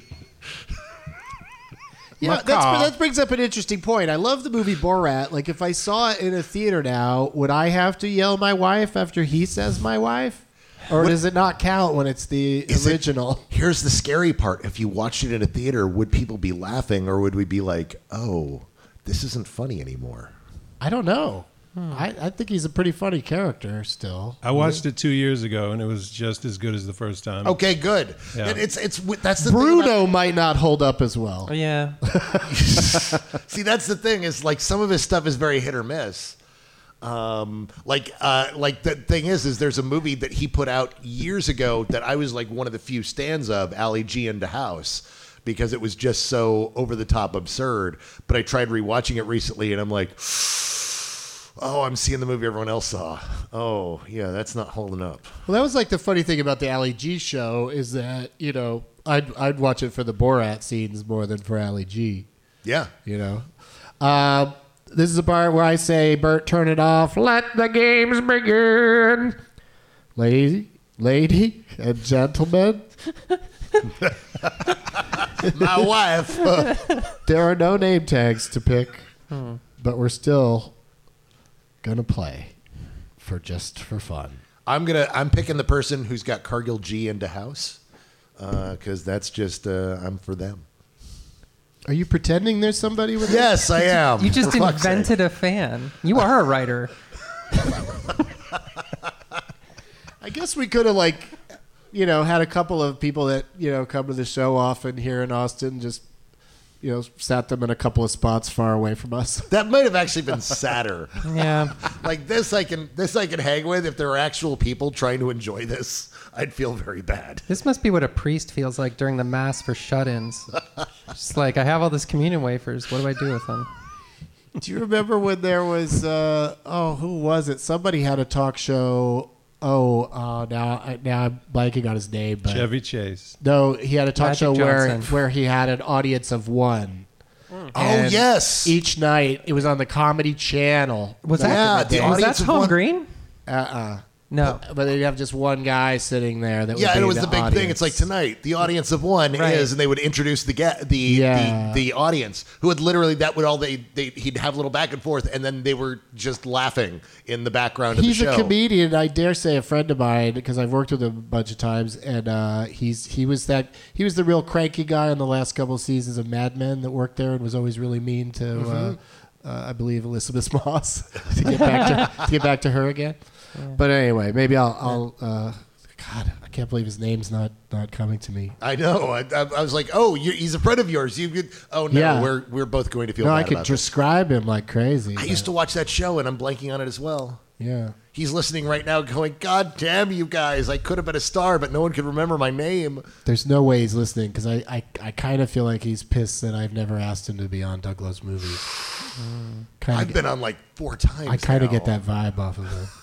Yeah, that brings up an interesting point. I love the movie Borat. Like, if I saw it in a theater now, would I have to yell my wife after he says my wife? Or does it not count when it's the original? Here's the scary part. If you watched it in a theater, would people be laughing or would we be like, oh, this isn't funny anymore? I don't know. I think he's a pretty funny character still. I watched it 2 years ago, and it was just as good as the first time. Okay, good. Yeah. And that's the Bruno thing about, might not hold up as well. Yeah. See, that's the thing is like some of his stuff is very hit or miss. Like the thing is there's a movie that he put out years ago that I was like one of the few stands of, Ali G into House, because it was just so over the top absurd. But I tried rewatching it recently, and I'm like, oh, I'm seeing the movie everyone else saw. Oh, yeah, that's not holding up. Well, that was like the funny thing about the Ali G show is that, I'd watch it for the Borat scenes more than for Ali G. Yeah. This is the part where I say, Bert, turn it off. Let the games begin. Lady and gentlemen. My wife. There are no name tags to pick. but we're still gonna play for fun. I'm picking the person who's got Cargill G into house because that's just I'm for them. Are you pretending there's somebody with? Yes, I am. You just for fuck's sake. invented a fan. You are a writer. I guess we could have had a couple of people that come to the show often here in Austin. Just sat them in a couple of spots far away from us. That might have actually been sadder. Yeah. Like this I can hang with. If there are actual people trying to enjoy this, I'd feel very bad. This must be what a priest feels like during the mass for shut-ins. Just like, I have all this communion wafers. What do I do with them? Do you remember when there was who was it? Somebody had a talk show. Now I'm blanking on his name. But Chevy Chase. No, he had a talk Magic show Johnson. where he had an audience of one. Oh, And yes. Each night it was on the Comedy Channel. Was back in the day. the Was that audience of Tom one- Green? No. But they'd have just one guy sitting there. That would Yeah, be and it was the big audience. thing. It's like tonight, the audience of one Right. is, and they would introduce the audience who would literally he'd have a little back and forth, and then they were just laughing in the background of the He's show. a comedian. I dare say a friend of mine because I've worked with him a bunch of times, and he was the real cranky guy on the last couple of seasons of Mad Men that worked there and was always really mean to I believe Elizabeth Moss to get back to her again. But anyway, maybe I'll God, I can't believe his name's not coming to me. I know. I was like, oh, he's a friend of yours. Oh no, Yeah. we're both going to feel No, bad I could about this. describe him like crazy. I used to watch that show, and I'm blanking on it as well. Yeah. He's listening right now, going, "God damn you guys! I could have been a star, but no one could remember my name." There's no way he's listening because I kind of feel like he's pissed that I've never asked him to be on Douglas movies. I've been on like 4 times. I kind of now. get that vibe off of him.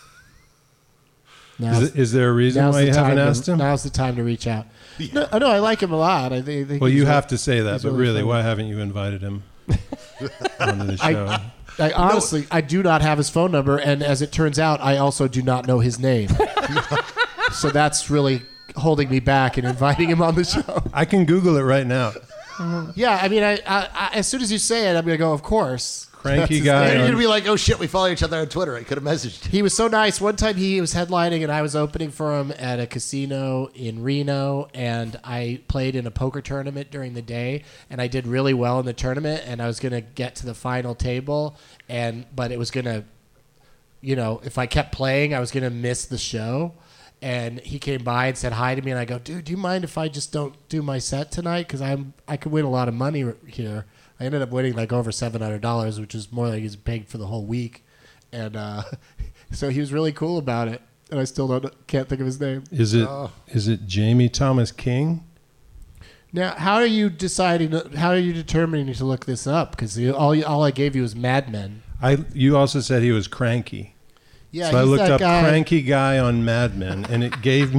Is there a reason why you haven't asked him? Now's the time to reach out. No, I like him a lot. I think Well, he's you re- have to say that, he's but really, funny. why haven't you invited him onto the show? I honestly, I do not have his phone number, and as it turns out, I also do not know his name. So that's really holding me back in inviting him on the show. I can Google it right now. Yeah, I mean, I as soon as you say it, I'm gonna go, of course. Cranky That's his guy name. And on- you'd be like, "Oh shit, we follow each other on Twitter." I could have messaged. He was so nice. One time he was headlining and I was opening for him at a casino in Reno, and I played in a poker tournament during the day, and I did really well in the tournament, and I was going to get to the final table, but it was going to, if I kept playing, I was going to miss the show. And he came by and said hi to me, and I go, "Dude, do you mind if I just don't do my set tonight? Because I could win a lot of money here." I ended up winning like over $700, which is more than he's paid for the whole week. And so he was really cool about it. And I still can't think of his name. Is it Jamie Thomas King? Now, how are you determining to look this up? Because all I gave you was Mad Men. You also said he was cranky. Yeah, so I he's looked that up guy. cranky guy on Mad Men, and it gave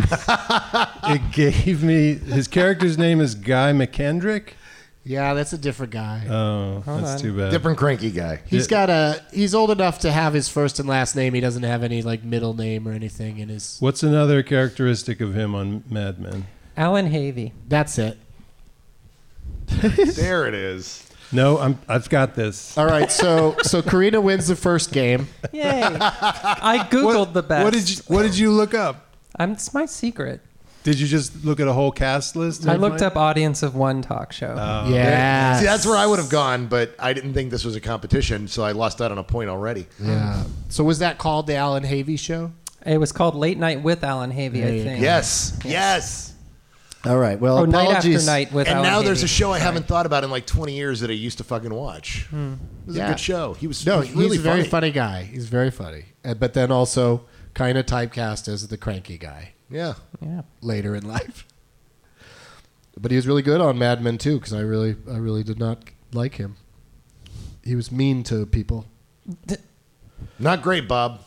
me his character's name is Guy McKendrick. Yeah, that's a different guy. Oh, that's too bad. Different cranky guy. He's old enough to have his first and last name. He doesn't have any like middle name or anything in his. What's another characteristic of him on Mad Men? Alan Havey. That's it. There it is. No, I've got this. All right, so Karina wins the first game. Yay. I Googled the best. What did you look up? It's my secret. Did you just look at a whole cast list? I looked up audience of one talk show. Yeah. See, that's where I would have gone, but I didn't think this was a competition, so I lost out on a point already. Yeah. So was that called the Alan Havey Show? It was called Late Night with Alan Havey, I think. Yes. All right. Well, Night After apologies. Night with And Alan now there's Havey. a show I haven't thought about in like 20 years that I used to fucking watch. It was a good show. He was No, he was really he's a very funny guy. He's very funny, but then also kind of typecast as the cranky guy Yeah. later in life. But he was really good on Mad Men too, because I really did not like him. He was mean to people. Not great, Bob.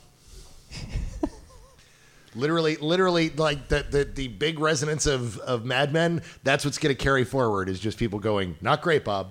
Literally, like the big resonance of Mad Men, that's what's going to carry forward is just people going, not great, Bob.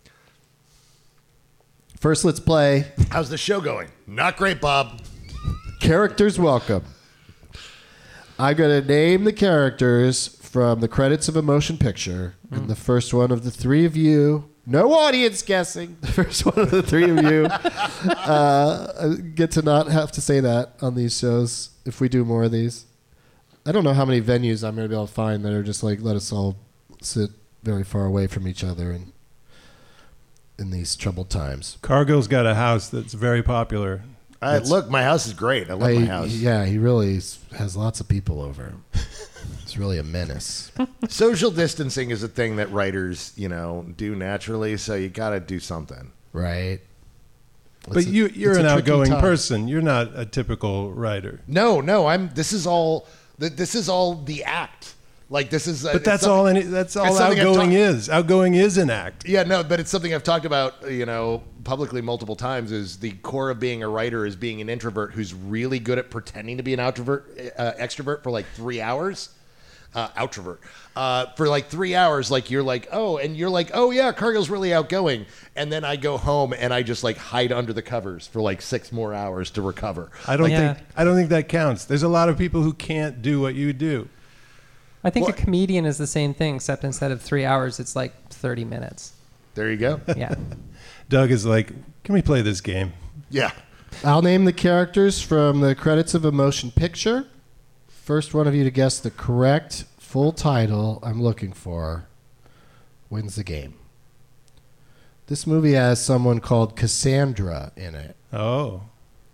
First, let's play How's the show going? Not great, Bob. Characters Welcome. I'm going to name the characters from the credits of a motion picture, and the first one of the three of you No audience guessing. The first one of the three of you get to not have to say that on these shows if we do more of these. I don't know how many venues I'm going to be able to find that are just like, let us all sit very far away from each other and in these troubled times. Cargill's got a house that's very popular. Look, my house is great. I love my house. Yeah, he really has lots of people over. It's really a menace. Social distancing is a thing that writers, do naturally, so you got to do something. Right. But you're an outgoing person. You're not a typical writer. No, this is all the act. Like this is, but that's all outgoing is. Outgoing is an act. Yeah, no, but it's something I've talked about, publicly multiple times. Is the core of being a writer is being an introvert who's really good at pretending to be an extrovert for like 3 hours. Outrovert for like 3 hours. Like you're like, oh, and you're like, oh yeah, Cargill's really outgoing. And then I go home and I just like hide under the covers for like 6 more hours to recover. I don't think that counts. There's a lot of people who can't do what you do. I think a comedian is the same thing, except instead of 3 hours, it's like 30 minutes. There you go. Yeah. Doug is like, can we play this game? Yeah. I'll name the characters from the credits of a motion picture. First one of you to guess the correct full title I'm looking for wins the game. This movie has someone called Cassandra in it. Oh.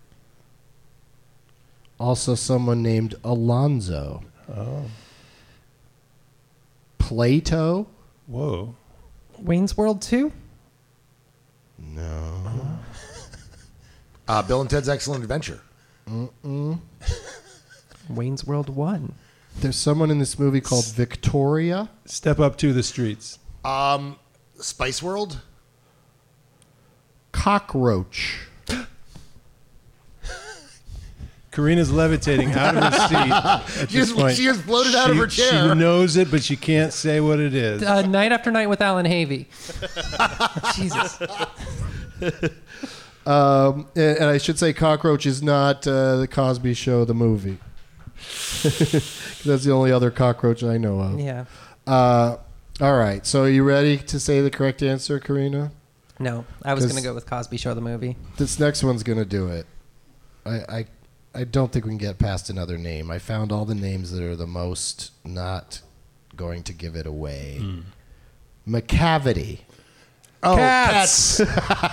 Also someone named Alonzo. Oh. Plato. Whoa. Wayne's World 2? No. Bill and Ted's Excellent Adventure. Wayne's World 1. There's someone in this movie called Victoria. Step Up to the Streets. Spice World. Cockroach. Karina's levitating out of her seat at this point. She has floated out of her chair. She knows it, but she can't say what it is. Night After Night with Alan Havey. Jesus. And I should say Cockroach is not the Cosby Show, the movie. That's the only other cockroach I know of. Yeah. All right. So are you ready to say the correct answer, Karina? No, I was going to go with Cosby Show, the movie. This next one's going to do it. I don't think we can get past another name. I found all the names that are the most not going to give it away. McCavity. Oh, Cats.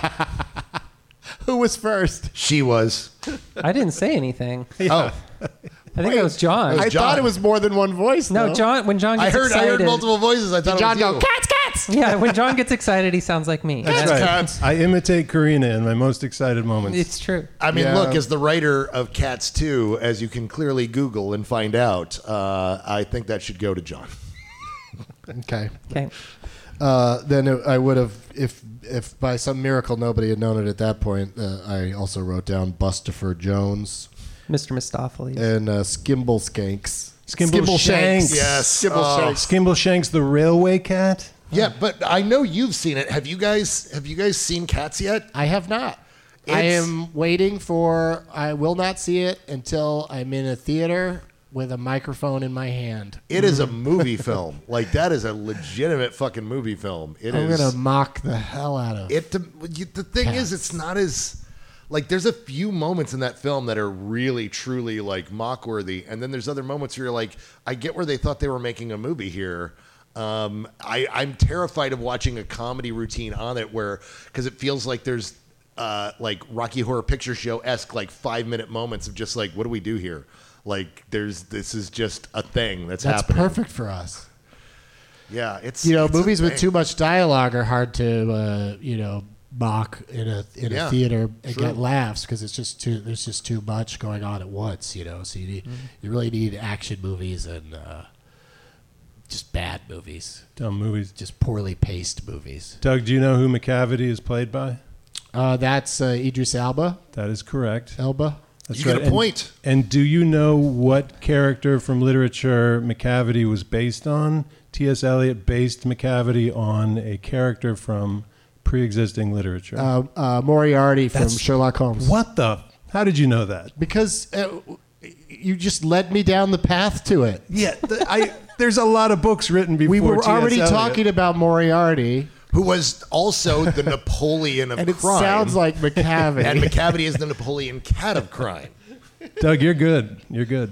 Who was first? She was. I didn't say anything. Oh. I think it was John. I thought it was more than one voice. No, though. John. When John gets excited, I heard multiple voices. I thought John it was you. go cats. Yeah, when John gets excited, he sounds like me. That's right. I imitate Karina in my most excited moments. It's true. I mean, look, as the writer of Cats 2, as you can clearly Google and find out, I think that should go to John. Okay. Okay. Then I would have, if by some miracle nobody had known it at that point, I also wrote down Bustopher Jones. Mr. Mistopheles. And Skimble Skanks. Skimble Shanks. Yes. Skimble Shanks. Skimble Shanks, the railway cat. Yeah, but I know you've seen it. Have you guys seen Cats yet? I have not. I am waiting for. I will not see it until I'm in a theater with a microphone in my hand. It is a movie film. Like, that is a legitimate fucking movie film. I'm going to mock the hell out of it. The thing is, it's not as... Like, there's a few moments in that film that are really, truly, like, mock-worthy. And then there's other moments where you're like, I get where they thought they were making a movie here. I'm terrified of watching a comedy routine on it because it feels like there's, like, Rocky Horror Picture Show-esque, like, 5-minute moments of just, like, what do we do here? Like, this is just a thing that's happening. That's perfect for us. Yeah, it's... movies with too much dialogue are hard to, mock in a theater and get laughs because there's just too much going on at once, so you really need action movies and just bad movies, dumb movies, just poorly paced movies. Doug, do you know who McCavity is played by? That's Idris Elba. That is correct. Elba. That's you right. Get a point. And do you know what character from literature McCavity was based on? T.S. Eliot based McCavity on a character from pre-existing literature. Moriarty from Sherlock Holmes. What the? How did you know that? Because you just led me down the path to it. Yeah, there's a lot of books written before. We were T.S. already Eliot. talking about Moriarty. who was also the Napoleon of And it crime. sounds like McCavity. And McCavity is the Napoleon cat of crime. Doug, you're good. You're good.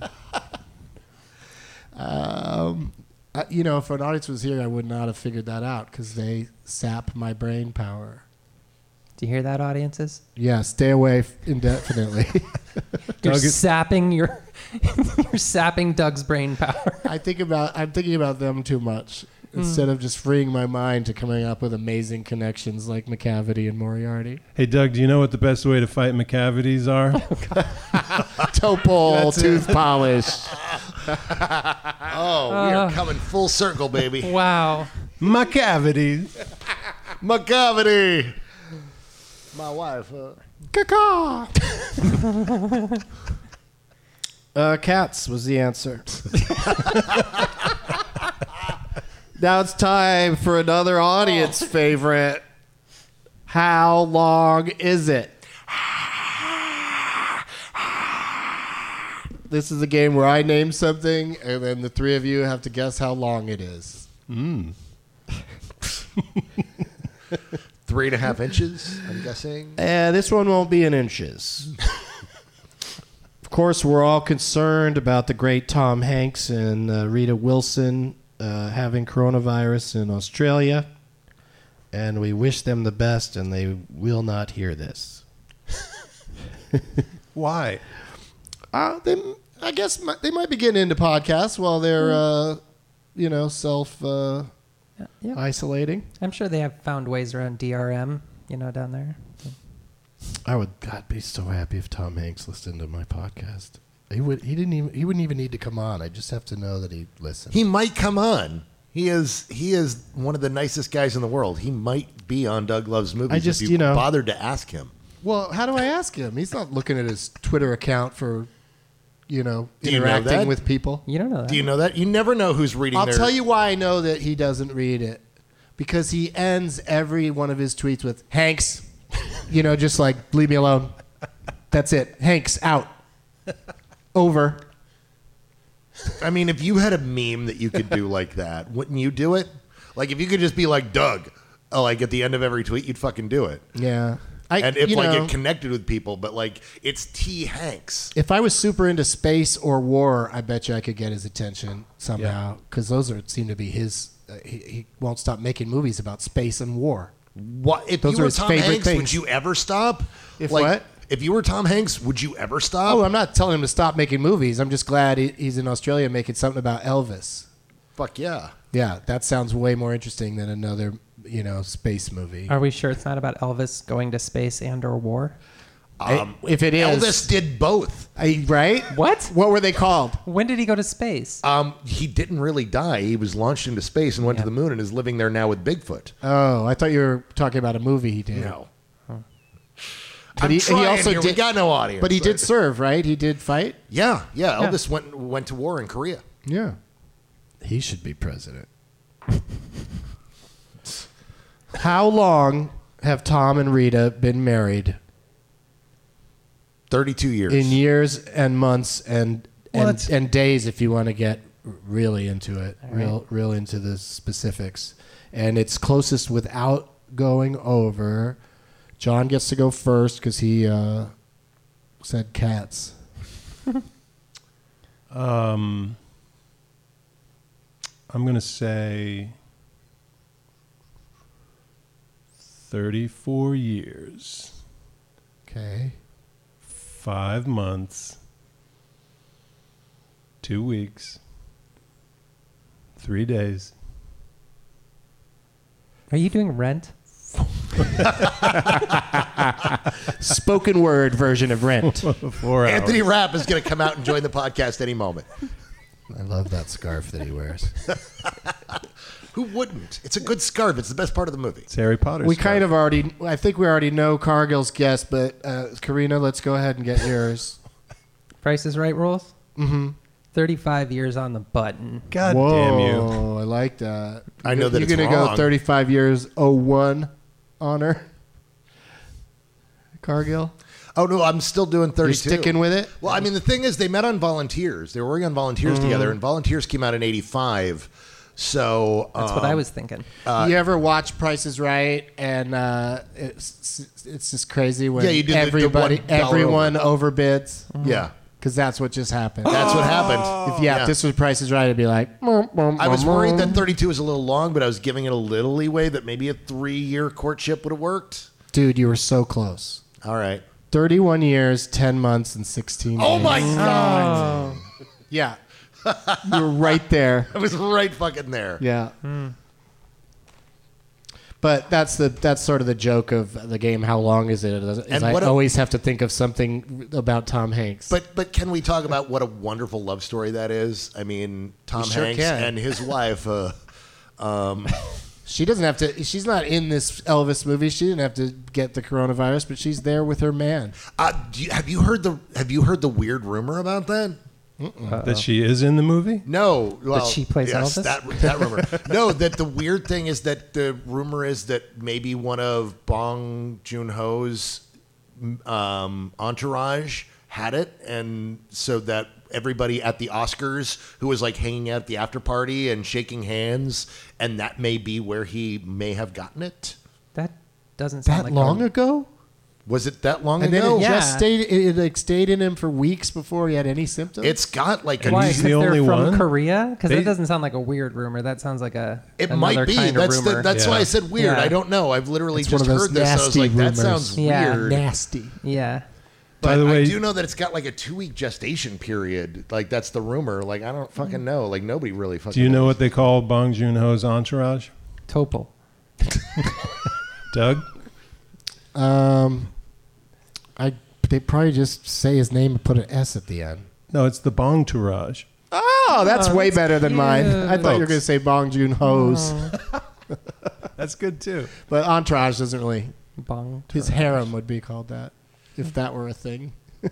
If an audience was here, I would not have figured that out because they sap my brain power. Do you hear that, audiences? Yeah, stay away indefinitely. You're sapping you're sapping Doug's brain power. I'm thinking about them too much instead of just freeing my mind to coming up with amazing connections like McCavity and Moriarty. Hey, Doug, do you know what the best way to fight McCavities are? Topol, tooth polish. Oh, we are coming full circle, baby. Wow. McCavities. McCavity. My wife. Caca. Cats was the answer. Now it's time for another audience favorite. How long is it? This is a game where I name something, and then the three of you have to guess how long it is. 3.5 inches, I'm guessing. This one won't be in inches. Of course, we're all concerned about the great Tom Hanks and Rita Wilson having coronavirus in Australia, and we wish them the best, and they will not hear this. Why? I guess they might be getting into podcasts while they're, self-isolating. I'm sure they have found ways around DRM, down there. I would be so happy if Tom Hanks listened to my podcast. He wouldn't even need to come on. I just have to know that he listens. He might come on. He is one of the nicest guys in the world. He might be on Doug Loves Movies if you bothered to ask him. Well, how do I ask him? He's not looking at his Twitter account for, interacting that? with people. You don't know that. Do you know that? You never know who's reading I'll tell you why I know that he doesn't read it. Because he ends every one of his tweets with, Hanks, just like, leave me alone. That's it. Hanks, out. Over. I mean, if you had a meme that you could do like that, wouldn't you do it? Like, if you could just be like, Doug, like at the end of every tweet, you'd fucking do it. Yeah. It connected with people, but like, it's T. Hanks. If I was super into space or war, I bet you I could get his attention somehow. Because those seem to be his... he won't stop making movies about space and war. What if Those you are were his Tom favorite Hanks? things. Would you ever stop? What? If you were Tom Hanks, would you ever stop? Oh, I'm not telling him to stop making movies. I'm just glad he's in Australia making something about Elvis. Fuck yeah. Yeah, that sounds way more interesting than another, space movie. Are we sure it's not about Elvis going to space and or war? If it is, Elvis did both. Right? What? What were they called? When did he go to space? He didn't really die. He was launched into space and went to the moon and is living there now with Bigfoot. Oh, I thought you were talking about a movie he did. No. But he also here. We got no audience. But he did serve, right? He did fight? Yeah. Elvis went to war in Korea. Yeah. He should be president. How long have Tom and Rita been married? 32 years. In years and months and days, if you want to get really into it, real into the specifics. And it's closest without going over. John gets to go first because he said cats. I'm going to say 34 years. Okay. 5 months. 2 weeks. 3 days. Are you doing Rent? Spoken word version of Rent. 4 hours. Anthony Rapp is going to come out and join the podcast any moment. I love that scarf that he wears. Who wouldn't? It's a good scarf. It's the best part of the movie. It's Harry Potter. We kind of already, I think we already know Cargill's guess, but Karina, let's go ahead and get yours. Price is Right rules? Mm-hmm. 35 years on the button. God Whoa, damn you. I like that. I know that you're it's going to go wrong. 35 years 01 honor. Cargill? Oh, no, I'm still doing 32. You're sticking with it? Well, I mean, the thing is, they met on Volunteers. They were working on Volunteers together, and Volunteers came out in 85. So That's what I was thinking. You ever watch Price is Right, and it's just crazy when you do the everyone overbids. Yeah. Because that's what just happened. That's what happened. If this was Price is Right, it'd be like. I was worried that 32 was a little long, but I was giving it a little leeway that maybe a 3-year courtship would have worked. Dude, you were so close. All right. 31 years, 10 months, and 16 days. Oh my God. Yeah. You were right there. I was right fucking there. Yeah. But that's sort of the joke of the game. How long is it? I always have to think of something about Tom Hanks. But can we talk about what a wonderful love story that is? I mean, Tom Hanks and his wife. She doesn't have to. She's not in this Elvis movie. She didn't have to get the coronavirus, but she's there with her man. Have you heard the weird rumor about that? That she is in the movie? No. Well, that she plays Elvis? That rumor. No, that the weird thing is that the rumor is that maybe one of Bong Joon-ho's entourage had it, and so that everybody at the Oscars who was like hanging out at the after party and shaking hands, and that may be where he may have gotten it. That doesn't sound That like long ago? Was it that long And ago? then it just stayed in him for weeks before he had any symptoms? It's got like Why? he's Because the they're only from one? Korea? Because that doesn't sound like a weird rumor. That sounds like It might be. Kind of rumor. That's why I said weird. Yeah. I don't know. I've literally It's just one of those heard this. I was like, nasty that rumors. sounds Yeah. weird. Nasty. Yeah. But By the way, I do know that it's got like a 2-week gestation period. Like that's the rumor. Like I don't fucking know. Like nobody really fucking do you know knows. what they call Bong Joon-ho's entourage? Topol. Doug? They probably just say his name and put an S at the end. No, it's the Bong Tourage. Oh, that's way better than mine. I thought you were Folks. going to say Bong Joon-ho's. That's good too. But Entourage doesn't really. Bong. His harem would be called that, if that were a thing.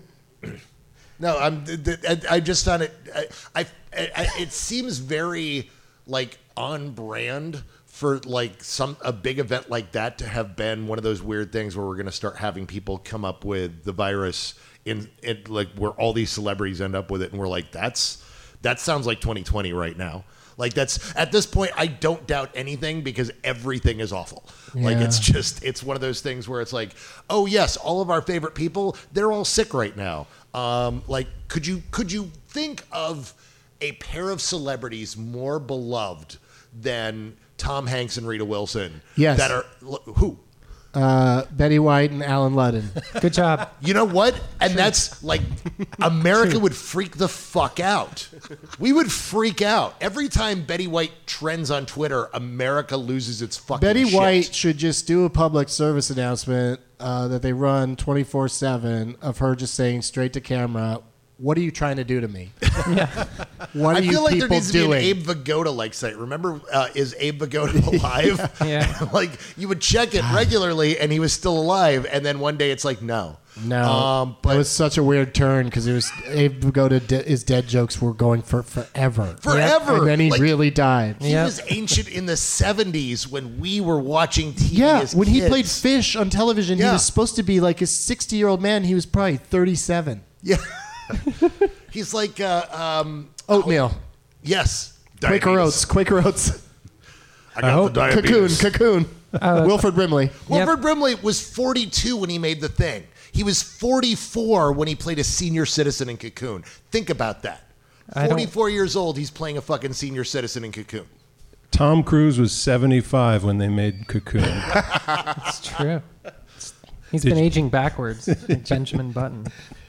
No, I just found it. It seems very like on brand for like a big event like that to have been one of those weird things where we're going to start having people come up with the virus in like where all these celebrities end up with it, and we're like, that sounds like 2020 right now. Like that's at this point, I don't doubt anything because everything is awful. Yeah. Like it's one of those things where it's like, oh yes, all of our favorite people, they're all sick right now. Like could you think of a pair of celebrities more beloved than Tom Hanks and Rita Wilson? Yes. That are who? Betty White and Alan Ludden. Good job. You know what? And that's like, America would freak the fuck out. We would freak out. Every time Betty White trends on Twitter, America loses its fucking Betty shit. White should just do a public service announcement that they run 24/7 of her just saying straight to camera, "What are you trying to do to me? What are I you feel like there people needs to be an doing?" Abe Vigoda like site. Remember, is Abe Vigoda alive? Yeah. Like you would check it regularly, and he was still alive. And then one day, it's like no. No, But it was such a weird turn because it was Abe Vigoda. His dead jokes were going for forever. Forever. And then he Like, really died. he was ancient in the 70s when we were watching TV. Yeah, as when he kids. played Fish on television, he Yeah. was supposed to be like a 60-year-old man. He was probably 37. Yeah. He's like Oatmeal. yes. Quaker Diabetes. Oats. Quaker Oats. I got the diabetes. Cocoon. Wilford Brimley. Wilford Brimley was 42 when he made The Thing. He was 44 when he played a senior citizen in Cocoon. Think about that. 44 years old, he's playing a fucking senior citizen in Cocoon. Tom Cruise was 75 when they made Cocoon. It's true. He's been aging backwards, like Benjamin Button.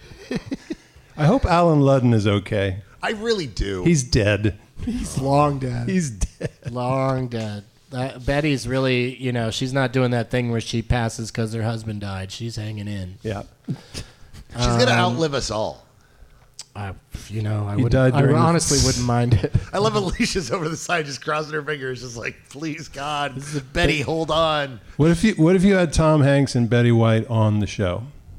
I hope Alan Ludden is okay. I really do. He's dead. He's long dead. He's dead. Long dead. Betty's really, she's not doing that thing where she passes because her husband died. She's hanging in. Yeah. She's going to outlive us all. I He wouldn't, died I during the- honestly wouldn't mind it. I love Alicia's over the side just crossing her fingers, just like, please, God, Betty, hold on. What if you had Tom Hanks and Betty White on the show?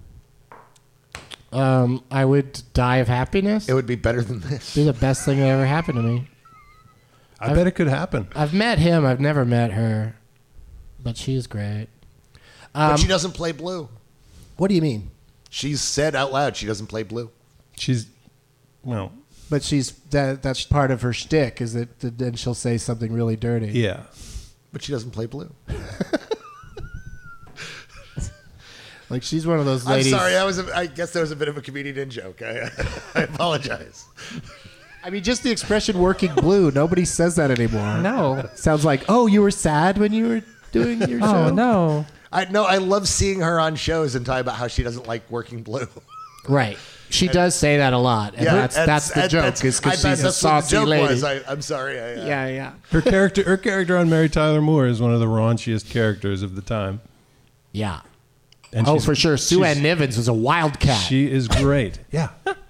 I would die of happiness. It would be better than this. Be the best thing that ever happened to me. I bet it could happen. I've met him. I've never met her, but she's great. But she doesn't play blue. What do you mean? She's said out loud she doesn't play blue. She's, well, But that's part of her shtick, is that then she'll say something really dirty. Yeah. But she doesn't play blue. Like she's one of those ladies. I'm sorry. I guess that was a bit of a comedian in joke. I apologize. I mean, just the expression "working blue." Nobody says that anymore. No. Sounds like, oh, you were sad when you were doing your show. Oh no. I love seeing her on shows and talking about how she doesn't like working blue. Right. She does say that a lot, and that's the joke. Is because she's a saucy lady. I'm sorry. Yeah. Her character on Mary Tyler Moore is one of the raunchiest characters of the time. Yeah. And for sure. Sue Ann Nivens was a wildcat. She is great. Yeah.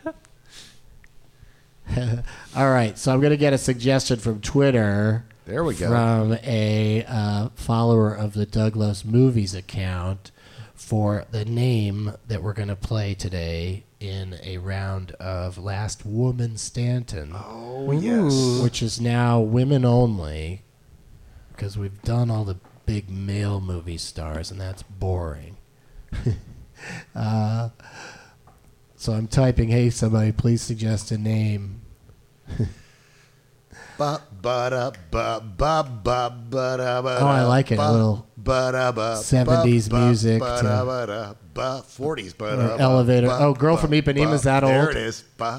All right, so I'm going to get a suggestion from Twitter. There we go. From a follower of the Douglas Movies account for the name that we're going to play today in a round of Last Woman Stanton. Oh, yes. Which is now women only, because we've done all the big male movie stars, and that's boring. So I'm typing, hey, somebody please suggest a name. Oh, I like it. A little 70s music. 40s. Or elevator. Oh, Girl from Ipanema's that old? There it is.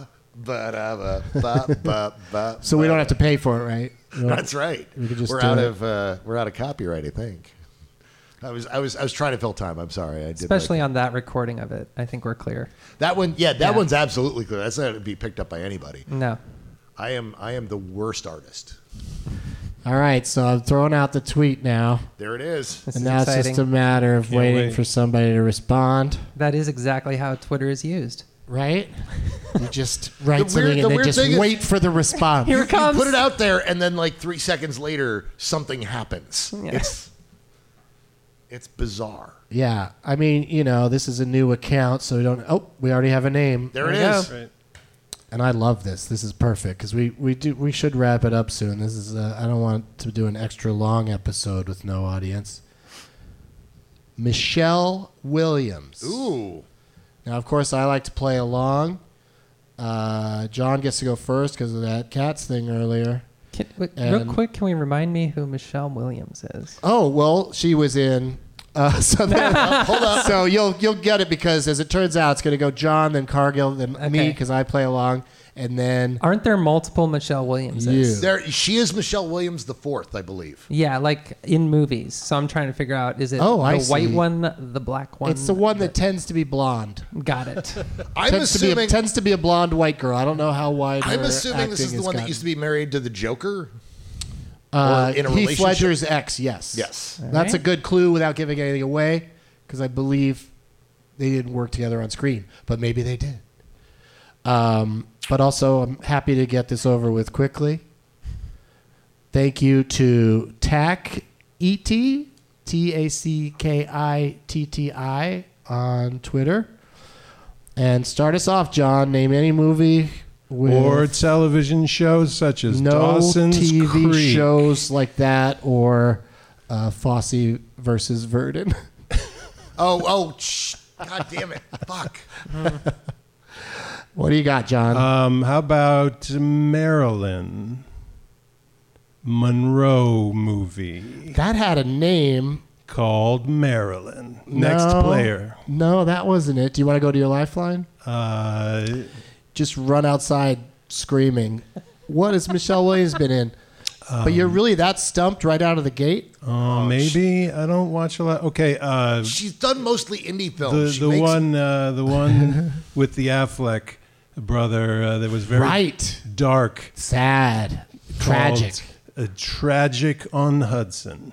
So we don't have to pay for it, right? That's right. We could just we're out of copyright, I think. I was trying to fill time. I'm sorry. I did Especially on that recording of it. I think we're clear. That one, that one's absolutely clear. That's not going to be picked up by anybody. No. I am the worst artist. All right, so I'm throwing out the tweet now. There it is. This and is now exciting. it's just a matter of waiting for somebody to respond. That is exactly how Twitter is used. Right? You just write something and then just wait for the response. Here it comes. You put it out there, and then like 3 seconds later, something happens. Yeah. It's bizarre. Yeah, I mean, this is a new account, so we don't. Oh, we already have a name. There it is. Right. And I love this. This is perfect because we should wrap it up soon. This is I don't want to do an extra long episode with no audience. Michelle Williams. Ooh. Now, of course, I like to play along. John gets to go first because of that Cats thing earlier. Real quick, can we remind me who Michelle Williams is? Oh, well, she was in... hold up. So you'll get it because, as it turns out, it's going to go John, then Cargill, then me because I play along, and then... Aren't there multiple Michelle Williamses? She is Michelle Williams the fourth, I believe. Yeah, like in movies. So I'm trying to figure out, is it I the white see. one, the black one? It's the one that tends to be blonde. Got it. tends to be a blonde white girl. I don't know how wide I'm her assuming this is the one that used to be married to the Joker. In a Heath relationship? Ledger's ex, yes. Yes. That's a good clue without giving anything away, because I believe they didn't work together on screen, but maybe they did. But also, I'm happy to get this over with quickly. Thank you to TACKITTI, TACKITTI on Twitter. And start us off, John. Name any movie or television shows such as Dawson's TV Creek. shows like that, or Fosse versus Verdon. God damn it. Fuck. What do you got, John? How about Marilyn Monroe movie That had a name. called Marilyn. Next player. No, that wasn't it. Do you want to go to your lifeline? Just run outside screaming. What has Michelle Williams been in? But you're really that stumped right out of the gate? Maybe I don't watch a lot. Okay, She's done mostly indie films. the one with the Affleck brother that was very dark, sad, tragic. Tragic on Hudson.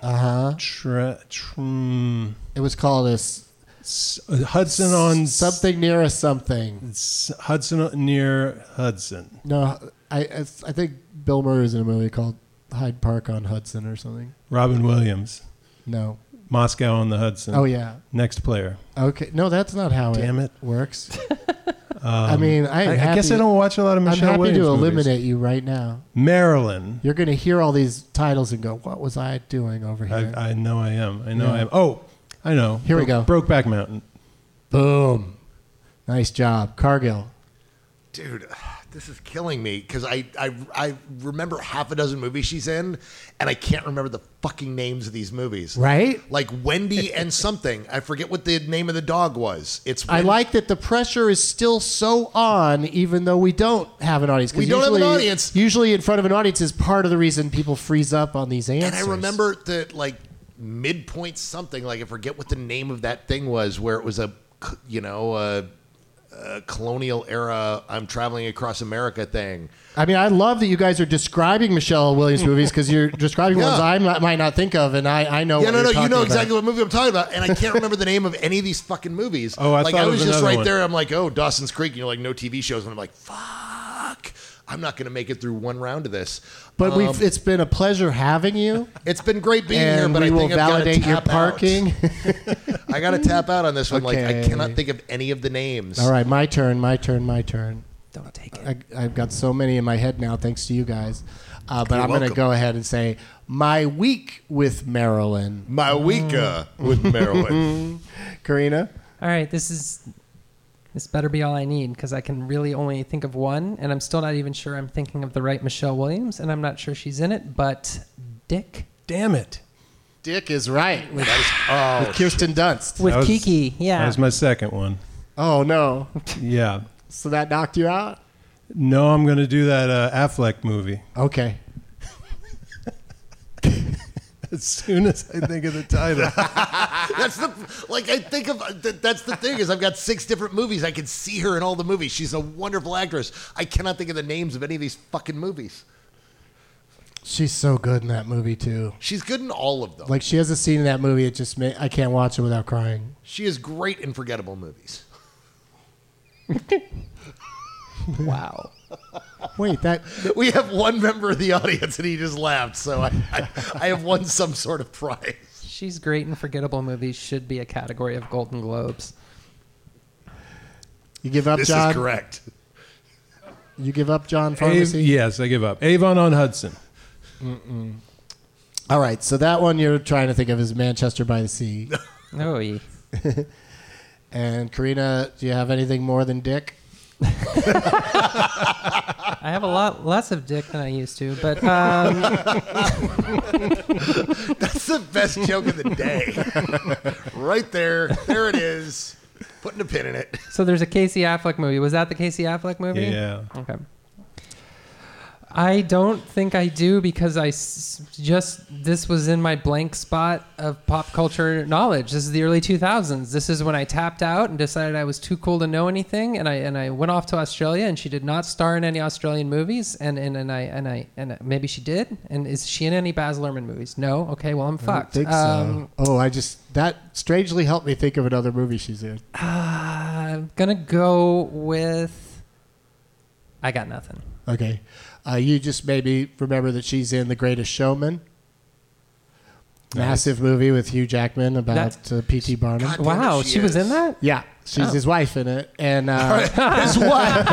It was called Hudson on something near a something. Hudson near Hudson. No, I think Bill Murray was in a movie called Hyde Park on Hudson or something. Robin Williams. No. Moscow on the Hudson. Oh, yeah. Next player. Okay. No, that's not how it works. I guess I don't watch a lot of Michelle Williams I'm happy to movies. eliminate you right now. Marilyn. You're going to hear all these titles and go, what was I doing over here? I know I am. I am. Oh, I know. Here we go. Brokeback Mountain. Boom. Nice job. Cargill. Dude, This is killing me because I remember half a dozen movies she's in, and I can't remember the fucking names of these movies. Right? Like Wendy and something. I forget what the name of the dog was. I like that the pressure is still so on, even though we don't have an audience. 'Cause We don't have an audience. Usually, in front of an audience is part of the reason people freeze up on these answers. And I remember the like midpoint something. Like I forget what the name of that thing was, where it was a colonial era I'm traveling across America thing. I mean, I love that you guys are describing Michelle Williams movies because you're describing ones I might not think of, and I know. Yeah, what no, you're you talking know about. exactly what movie I'm talking about, and I can't remember the name of any of these fucking movies. Oh, I like thought I it was was just another right one. there. I'm like, oh, Dawson's Creek. And you're like, no TV shows, and I'm like, fuck, I'm not going to make it through one round of this. But it's been a pleasure having you. It's been great being and here, but we I will think I've got to validate your tap parking. out. I got to tap out on this one. Like I Okay. cannot think of any of the names. All right, my turn. Don't take it. I've got so many in my head now, thanks to you guys. But You're I'm going to welcome. go ahead and say my week with Marilyn. My week with Marilyn. Karina? All right, this better be all I need because I can really only think of one, and I'm still not even sure I'm thinking of the right Michelle Williams, and I'm not sure she's in it, but Dick. Damn it. Dick is right. With, Oh, with Kirsten Dunst. With That was- Kiki, yeah. That was my second one. Oh, no. Yeah. So that knocked you out? No, I'm going to do that Affleck movie. Okay. As soon as I think of the title. that's the thing is I've got 6 different movies. I can see her in all the movies. She's a wonderful actress. I cannot think of the names of any of these fucking movies. She's so good in that movie, too. She's good in all of them. Like, she has a scene in that movie, it just I can't watch it without crying. She is great in forgettable movies. Wow. Wait, that... We have one member of the audience and he just laughed, so I have won some sort of prize. She's great in forgettable movies. Should be a category of Golden Globes. You give up, This John? is correct. You give up, John Pharmacy? Yes, I give up. Avon on Hudson. All right, so that one you're trying to think of is Manchester by the Sea. Oh, yeah. And Karina, do you have anything more than Dick? I have a lot less of Dick than I used to, but That's the best joke of the day. Right there. There it is. Putting a pin in it. so there's a Casey Affleck movie. Was that the Casey Affleck movie? Yeah. Okay. I don't think I do because this was in my blank spot of pop culture knowledge. This is the early 2000s. This is when I tapped out and decided I was too cool to know anything, and I went off to Australia, and she did not star in any Australian movies, and maybe she did. And is she in any Baz Luhrmann movies? No. Okay, well I'm fucked. I don't think so. That strangely helped me think of another movie she's in. I'm gonna go with. I got nothing. Okay. You just maybe remember that she's in The Greatest Showman. Massive movie with Hugh Jackman about P.T. Barnum. God damn Wow, it, she was in that? Yeah, she's his wife in it. And His wife.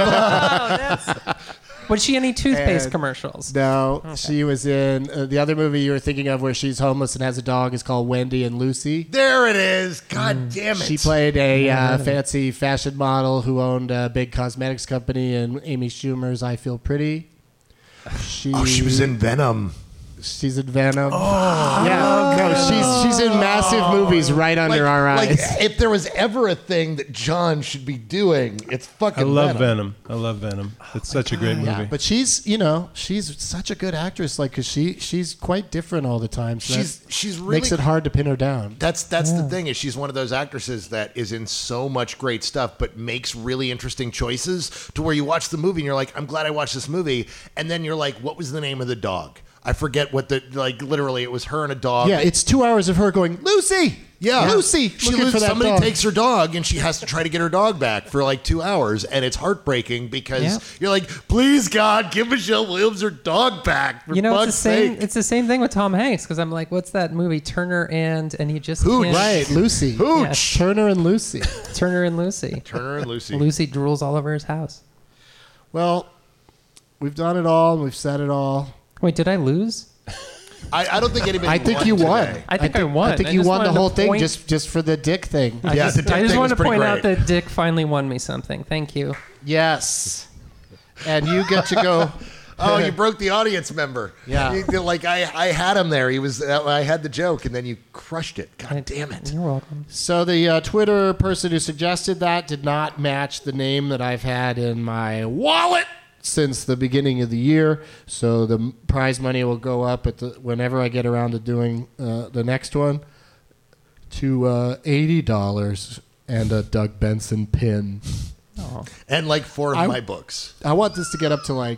Was she in any toothpaste And- commercials? no, she was in the other movie you were thinking of where she's homeless and has a dog is called Wendy and Lucy. There it is. God damn it. She played a fancy fashion model who owned a big cosmetics company in Amy Schumer's I Feel Pretty. She was in Venom. She's in Venom. Oh, yeah. No, she's in massive movies right under our eyes. Like, if there was ever a thing that John should be doing, it's fucking I love Venom. I love Venom. It's such a great movie. yeah, but she's such a good actress. Like, cause she's quite different all the time. So She's really makes it hard to pin her down. That's the thing is she's one of those actresses that is in so much great stuff, but makes really interesting choices to where you watch the movie and you're like, I'm glad I watched this movie, and then you're like, what was the name of the dog? I forget what literally it was her and a dog. Yeah, it's 2 hours of her going, Lucy. Yeah, Lucy. Looking for that somebody dog. takes her dog and she has to try to get her dog back for like 2 hours, and it's heartbreaking because you're like, please God, give Michelle Williams her dog back. For You know, it's the fuck's same. sake. It's the same thing with Tom Hanks because I'm like, what's that movie? Turner and he just Hooch. can't- Right, Lucy. Hooch. Turner and Lucy. Turner and Lucy. Turner and Lucy. Lucy drools all over his house. Well, we've done it all and we've said it all. Wait, did I lose? I don't think anybody. I think you won. today. I think I won. I think I you just won the wanted to whole thing point- just for the Dick thing. I Yeah, just, the Dick I just thing want was to pretty point out great. that Dick finally won me something. Thank you. Yes. and you get to go. Oh, you broke the audience member. Yeah. Like I had him there. I had the joke, and then you crushed it. God damn it. You're welcome. So the Twitter person who suggested that did not match the name that I've had in my wallet since the beginning of the year. So the prize money will go up whenever I get around to doing the next one to $80 and a Doug Benson pin. Oh. And like 4 of my books. I want this to get up to a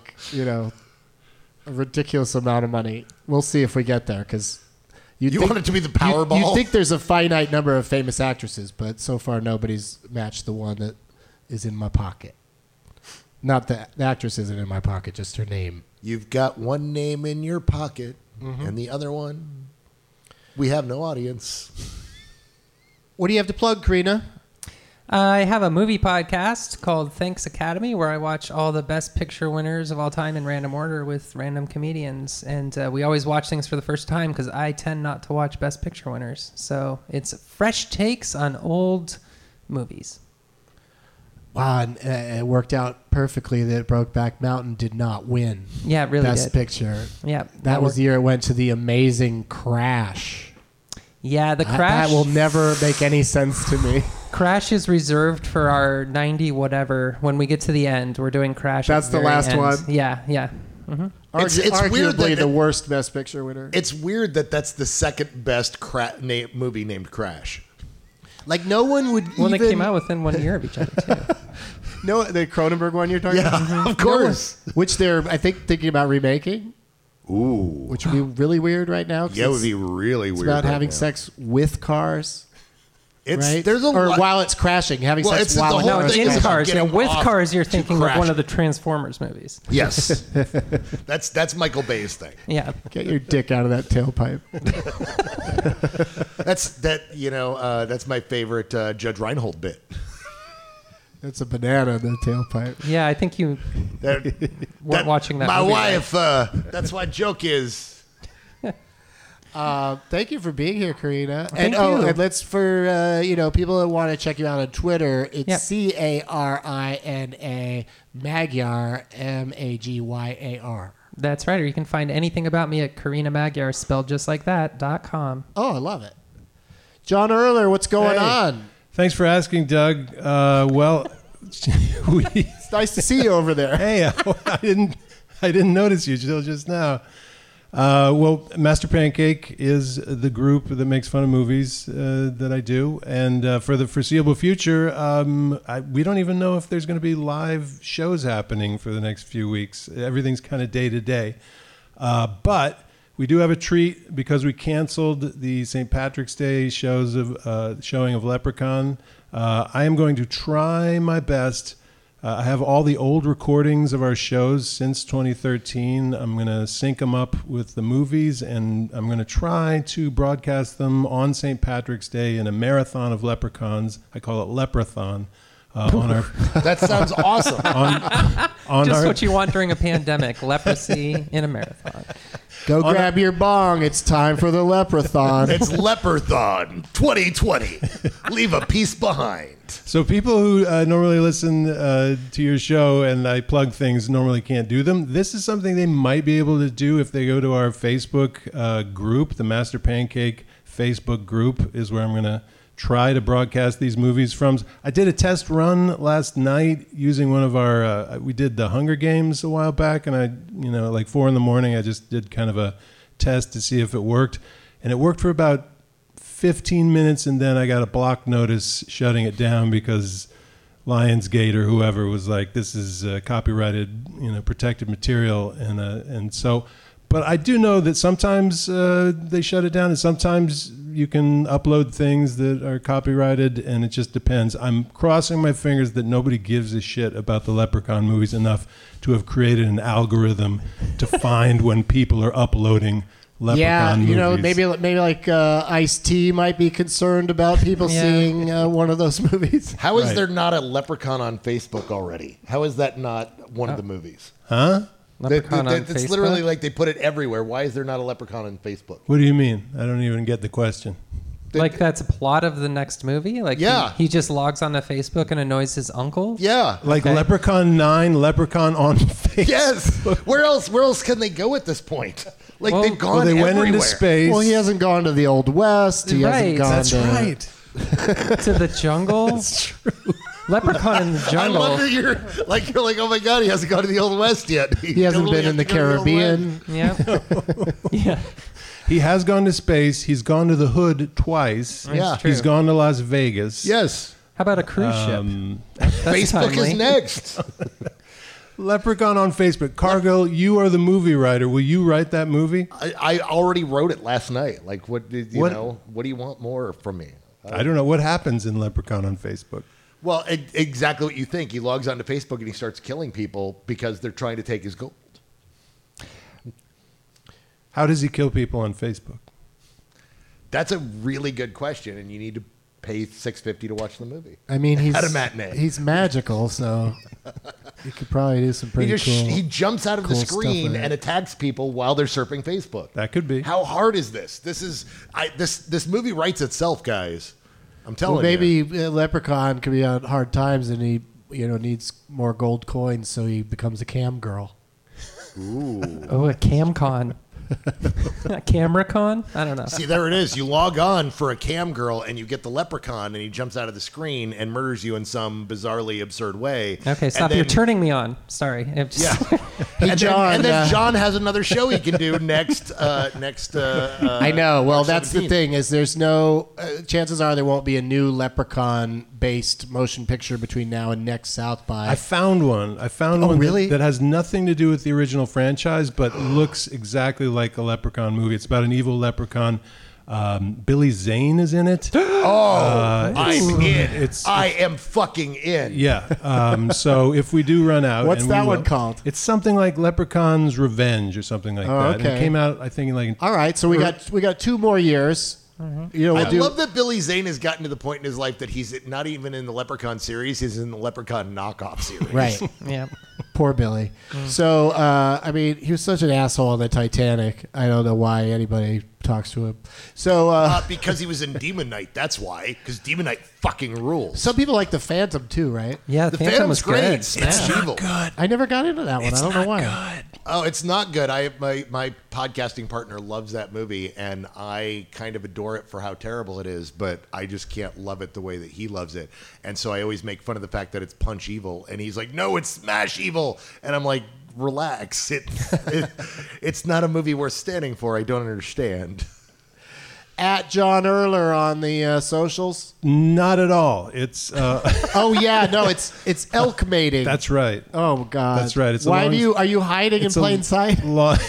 ridiculous amount of money. We'll see if we get there because you want it to be the Powerball. You think there's a finite number of famous actresses, but so far nobody's matched the one that is in my pocket. Not the actress isn't in my pocket, just her name. You've got one name in your pocket, and the other one, we have no audience. What do you have to plug, Karina? I have a movie podcast called Thanks Academy where I watch all the best picture winners of all time in random order with random comedians. And we always watch things for the first time because I tend not to watch best picture winners. So it's fresh takes on old movies. Wow, and it worked out perfectly that Brokeback Mountain did not win. Yeah, it really Best did. Picture. Yeah. That was the year it went to the amazing Crash. Yeah, the Crash. That will never make any sense to me. Crash is reserved for our 90 whatever. When we get to the end, we're doing Crash. That's the last one? Yeah. Mm-hmm. It's arguably weird that the worst Best Picture winner. It's weird that that's the second best movie named Crash. Like no one would Well, they came out within 1 year of each other, too. No, the Cronenberg one you're talking about? Yeah, of course. Which they're, I think, thinking about remaking. Ooh. Which would be really weird right now. Yeah, it would be really weird. It's about right having now. sex with cars. Right? There's a or lot. while it's crashing, having sex while the whole it's thing in is cars. getting With off cars, you're to thinking of crash. one of the Transformers movies. Yes. That's Michael Bay's thing. Yeah. Get your dick out of that tailpipe. That's my favorite Judge Reinhold bit. That's a banana in the tailpipe. Yeah, I think you weren't watching that My movie, wife, that's what joke is. Thank you for being here, Karina. Thank you. And let's for people that want to check you out on Twitter. It's Yep. Carina Magyar Magyar. That's right. Or you can find anything about me at Karina Magyar, spelled just like that.com. Oh, I love it. John Erler, what's going Hey. on? Thanks for asking, Doug. Well, It's nice to see you over there. Hey, I didn't notice you till just now. Well, Master Pancake is the group that makes fun of movies that I do, and for the foreseeable future, we don't even know if there's going to be live shows happening for the next few weeks. Everything's kind of day to day, but we do have a treat because we canceled the St. Patrick's Day showing of Leprechaun. I am going to try my best. I have all the old recordings of our shows since 2013. I'm going to sync them up with the movies, and I'm going to try to broadcast them on St. Patrick's Day in a marathon of leprechauns. I call it Leprathon. On our That sounds awesome. on Just our, what you want during a pandemic, leprosy in a marathon. Go grab your bong. It's time for the Leprathon. It's Leperthon 2020. Leave a piece behind. So people who normally listen to your show and I plug things normally can't do them. This is something they might be able to do if they go to our Facebook group. The Master Pancake Facebook group is where I'm going to try to broadcast these movies from. I did a test run last night using one of our, we did the Hunger Games a while back, and at like 4 a.m, I just did kind of a test to see if it worked. And it worked for about 15 minutes, and then I got a block notice shutting it down because Lionsgate or whoever was like, this is copyrighted, protected material. And so, but I do know that sometimes they shut it down, and sometimes you can upload things that are copyrighted, and it just depends. I'm crossing my fingers that nobody gives a shit about the Leprechaun movies enough to have created an algorithm to find when people are uploading Leprechaun movies. maybe like Ice-T might be concerned about people seeing one of those movies. How is there not a Leprechaun on Facebook already? How is that not one of the movies? Huh? Leprechaun on It's Facebook? literally like they put it everywhere. Why is there not a Leprechaun on Facebook? What do you mean? I don't even get the question. Like that's a plot of the next movie? Like Yeah. he just logs onto Facebook and annoys his uncle? Yeah. Like Leprechaun 9, Leprechaun on Facebook. Yes. Where else can they go at this point? Like they've gone they went everywhere. into space. Well, he hasn't gone to the Old West. He hasn't gone That's to... right. To the jungle? That's true. Leprechaun in the I jungle. love that you're like, oh my God, he hasn't gone to the Old West yet. He hasn't totally been in the has to go to the Old West. Caribbean. Yeah. Yeah. He has gone to space. He's gone to the Hood twice. Yeah. true. He's gone to Las Vegas. Yes. How about a cruise ship? That's Facebook timely. is next. Leprechaun on Facebook. Cargill, you are the movie writer. Will you write that movie? I already wrote it last night. Like, what do you want more from me? I don't know. What happens in Leprechaun on Facebook? Well, exactly what you think. He logs onto Facebook and he starts killing people because they're trying to take his gold. How does he kill people on Facebook? That's a really good question, and you need to pay $6.50 to watch the movie. I mean, he's At a matinee. He's magical, so he could probably do some pretty cool. He jumps out of the cool stuff screen with it. and attacks people while they're surfing Facebook. That could be. How hard is this? This movie writes itself, guys. I'm telling Well, maybe you. Leprechaun could be on hard times, and he needs more gold coins, so he becomes a cam girl. Ooh. Oh, a CamCon. A CameraCon? I don't know. See, there it is. You log on for a cam girl, and you get the leprechaun, and he jumps out of the screen and murders you in some bizarrely absurd way. Okay, stop. And then- You're turning me on. Sorry. I'm just- Yeah. and John, then John has another show he can do next. I know. Well, March that's the 17th. thing is there's no chances are there won't be a new Leprechaun-based motion picture between now and next South by. I found one. really? that has nothing to do with the original franchise, but looks exactly like a Leprechaun movie. It's about an evil leprechaun. Billy Zane is in it. I'm in. It's I am fucking in. yeah. So if we do run out, What's and we that one will- called? It's something like Leprechaun's Revenge or something like that. And okay. it came out, I think, like All right, so we got 2 more years. We'll I do. love that Billy Zane has gotten to the point in his life that he's not even in the Leprechaun series; he's in the Leprechaun knockoff series. Right. yeah. Poor Billy. So, I mean, he was such an asshole on the Titanic. I don't know why anybody talks to him. So, Because he was in Demon Knight. That's why. Because Demon Knight fucking rules. some people like the Phantom too, right? Yeah, The Phantom Phantom's was great. good. It's Yeah. evil. I never got into that one. I don't know why. Oh, it's not good. My podcasting partner loves that movie, and I kind of adore it for how terrible it is, but I just can't love it the way that he loves it. And so I always make fun of the fact that it's punch evil, and he's like, "No, it's smash evil," and I'm like, "Relax. It's not a movie worth standing for. I don't understand." At John Erler on the socials. not at all. It's Oh yeah, no, it's elk mating. that's right. Oh God, That's right. It's a Why long- are you hiding in It's a plain sight?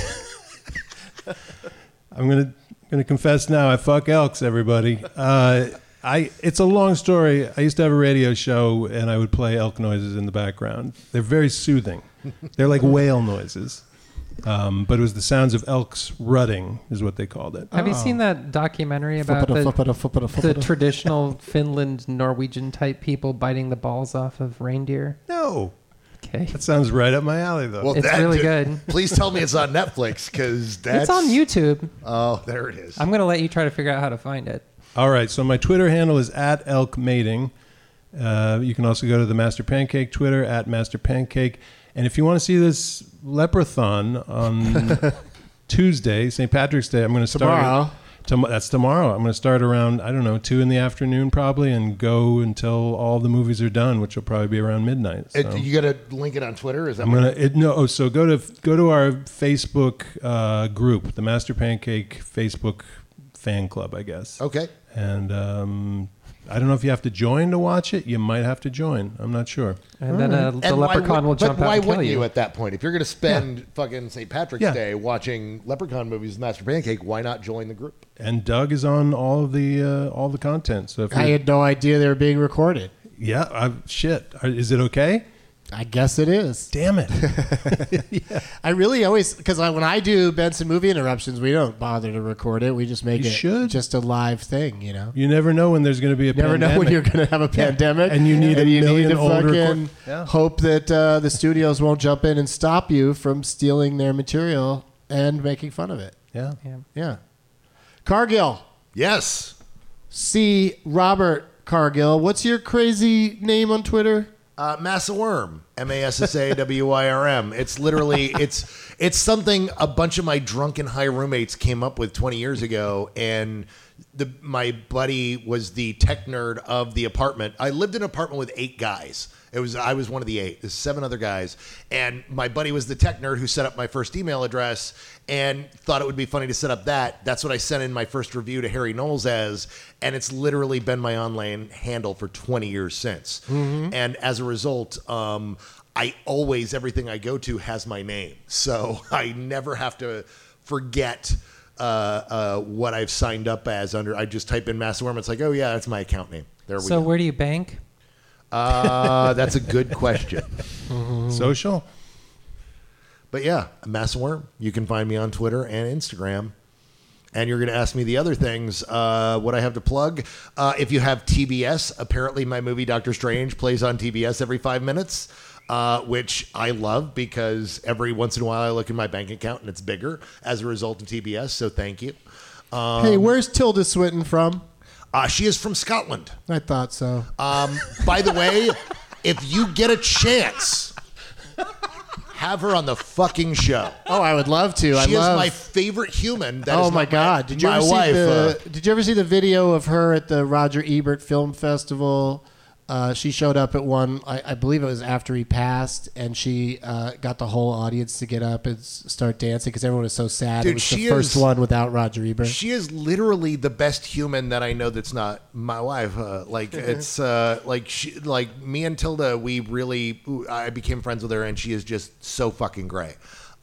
I'm gonna confess now. I fuck elks, everybody. It's a long story. I used to have a radio show, and I would play elk noises in the background. They're very soothing. They're like whale noises, but it was the sounds of elks rutting, is what they called it. Have you seen that documentary about the traditional Finland Norwegian type people biting the balls off of reindeer? No, Okay. that sounds right up my alley, though. It's really good. Please tell me it's on Netflix, because that's... It's on YouTube. Oh, there it is. I'm going to let you try to figure out how to find it. All right, so my Twitter handle is @elkmating. You can also go to the Master Pancake Twitter @MasterPancake. And if you want to see this Leprechaun on Tuesday, St. Patrick's Day, I'm going to start... That's tomorrow. I'm going to start around, 2 in the afternoon probably, and go until all the movies are done, which will probably be around midnight. So. You got to link it on Twitter? Is that So go to our Facebook group, the Master Pancake Facebook fan club, I guess. Okay. And I don't know if you have to join to watch it. You might have to join. I'm not sure. And then the leprechaun will jump out why and kill wouldn't you. you at that point? If you're going to spend fucking St. Patrick's Day watching Leprechaun movies with Master Pancake, why not join the group? And Doug is on all the content. So if I had no idea they were being recorded. Yeah, shit. Is it okay? I guess it is. Damn it. I really always, because when I do Benson Movie Interruptions, we don't bother to record it. We just make You it should. just a live thing, you know? You never know when there's going to be a Never pandemic. know when you're going to have a pandemic. And you need a million to old fucking Yeah. hope that the studios won't jump in and stop you from stealing their material and making fun of it. Yeah. Yeah. Cargill. Yes. C. Robert Cargill. What's your crazy name on Twitter? Massawyrm, MASSAWYRM. It's literally it's something a bunch of my drunken high roommates came up with 20 years ago, and my buddy was the tech nerd of the apartment. I lived in an apartment with 8 guys. I was one of the 8. There's 7 other guys, and my buddy was the tech nerd who set up my first email address and thought it would be funny to set up that. That's what I sent in my first review to Harry Knowles as, and it's literally been my online handle for 20 years since. Mm-hmm. And as a result, I always, everything I go to has my name, so I never have to forget what I've signed up as under. I just type in Massawyrm. It's like, oh yeah, that's my account name. There we go. So where do you bank? That's a good question. Mm-hmm. Social? But yeah, Massawyrm. You can find me on Twitter and Instagram. And you're going to ask me the other things, what I have to plug. If you have TBS, apparently my movie Doctor Strange plays on TBS every 5 minutes, which I love because every once in a while I look in my bank account and it's bigger as a result of TBS, so thank you. Hey, where's Tilda Swinton from? She is from Scotland. I thought so. By the way, if you get a chance, have her on the fucking show. Oh, I would love to. She is my favorite human. That oh is my God! Did you ever see the video of her at the Roger Ebert Film Festival? She showed up at one. I believe it was after he passed, and she got the whole audience to get up and start dancing because everyone was so sad. Dude, it was the first one without Roger Ebert. She is literally the best human that I know. That's not my wife. It's like me and Tilda. I became friends with her, and she is just so fucking great.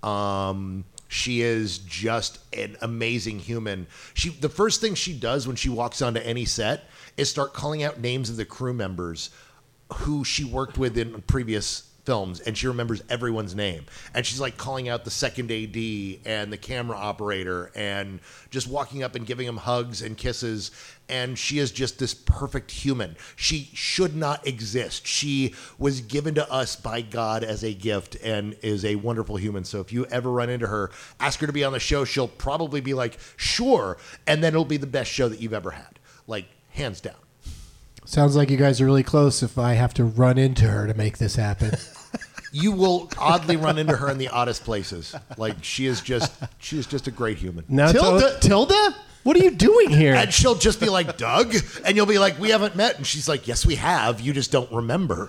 She is just an amazing human. The first thing she does when she walks onto any set is start calling out names of the crew members who she worked with in previous films, and she remembers everyone's name. And she's like calling out the second AD and the camera operator and just walking up and giving them hugs and kisses. And she is just this perfect human. She should not exist. She was given to us by God as a gift and is a wonderful human. So if you ever run into her, ask her to be on the show. She'll probably be like, sure. And then it'll be the best show that you've ever had. Like, hands down. Sounds like you guys are really close if I have to run into her to make this happen. You will oddly run into her in the oddest places. Like, she is just a great human. Now Tilda? What are you doing here? And she'll just be like, Doug? And you'll be like, we haven't met. And she's like, yes, we have. You just don't remember.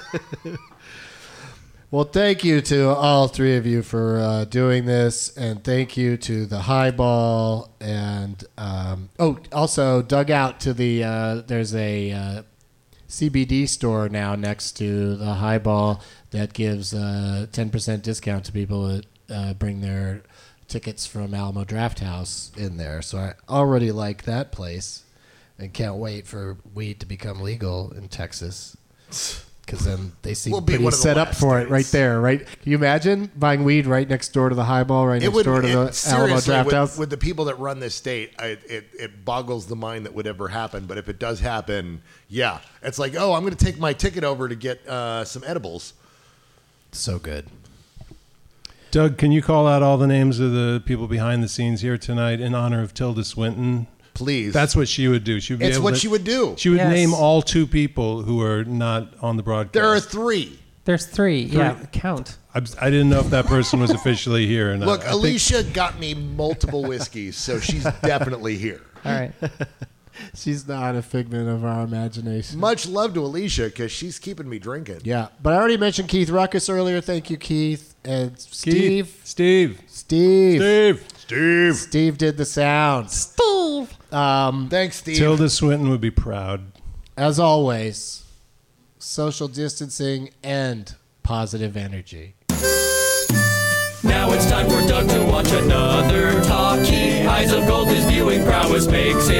Well, thank you to all 3 of you for doing this. And thank you to the Highball. And also dug out to the, there's a CBD store now next to the Highball that gives 10% discount to people that bring their tickets from Alamo Drafthouse in there. So I already like that place and can't wait for weed to become legal in Texas. Because then they seem pretty set up for it right there, right? Can you imagine buying weed right next door to the Highball, right next door to the Alamo Drafthouse? With the people that run this state, it boggles the mind that would ever happen. But if it does happen, yeah. It's like, oh, I'm going to take my ticket over to get some edibles. So good. Doug, can you call out all the names of the people behind the scenes here tonight in honor of Tilda Swinton? Please. That's what she would do. She would be able she would do. She would name all 2 people who are not on the broadcast. There are 3. There's 3. Yeah, count. I didn't know if that person was officially here or not. Look, Alicia got me multiple whiskeys, so she's definitely here. All right. She's not a figment of our imagination. Much love to Alicia because she's keeping me drinking. Yeah, but I already mentioned Keith Ruckus earlier. Thank you, Keith. And Steve. Steve did the sound. Steve. Thanks, Steve. Tilda Swinton would be proud. As always, social distancing and positive energy. Now it's time for Doug to watch another talkie. Eyes of gold, his viewing prowess makes him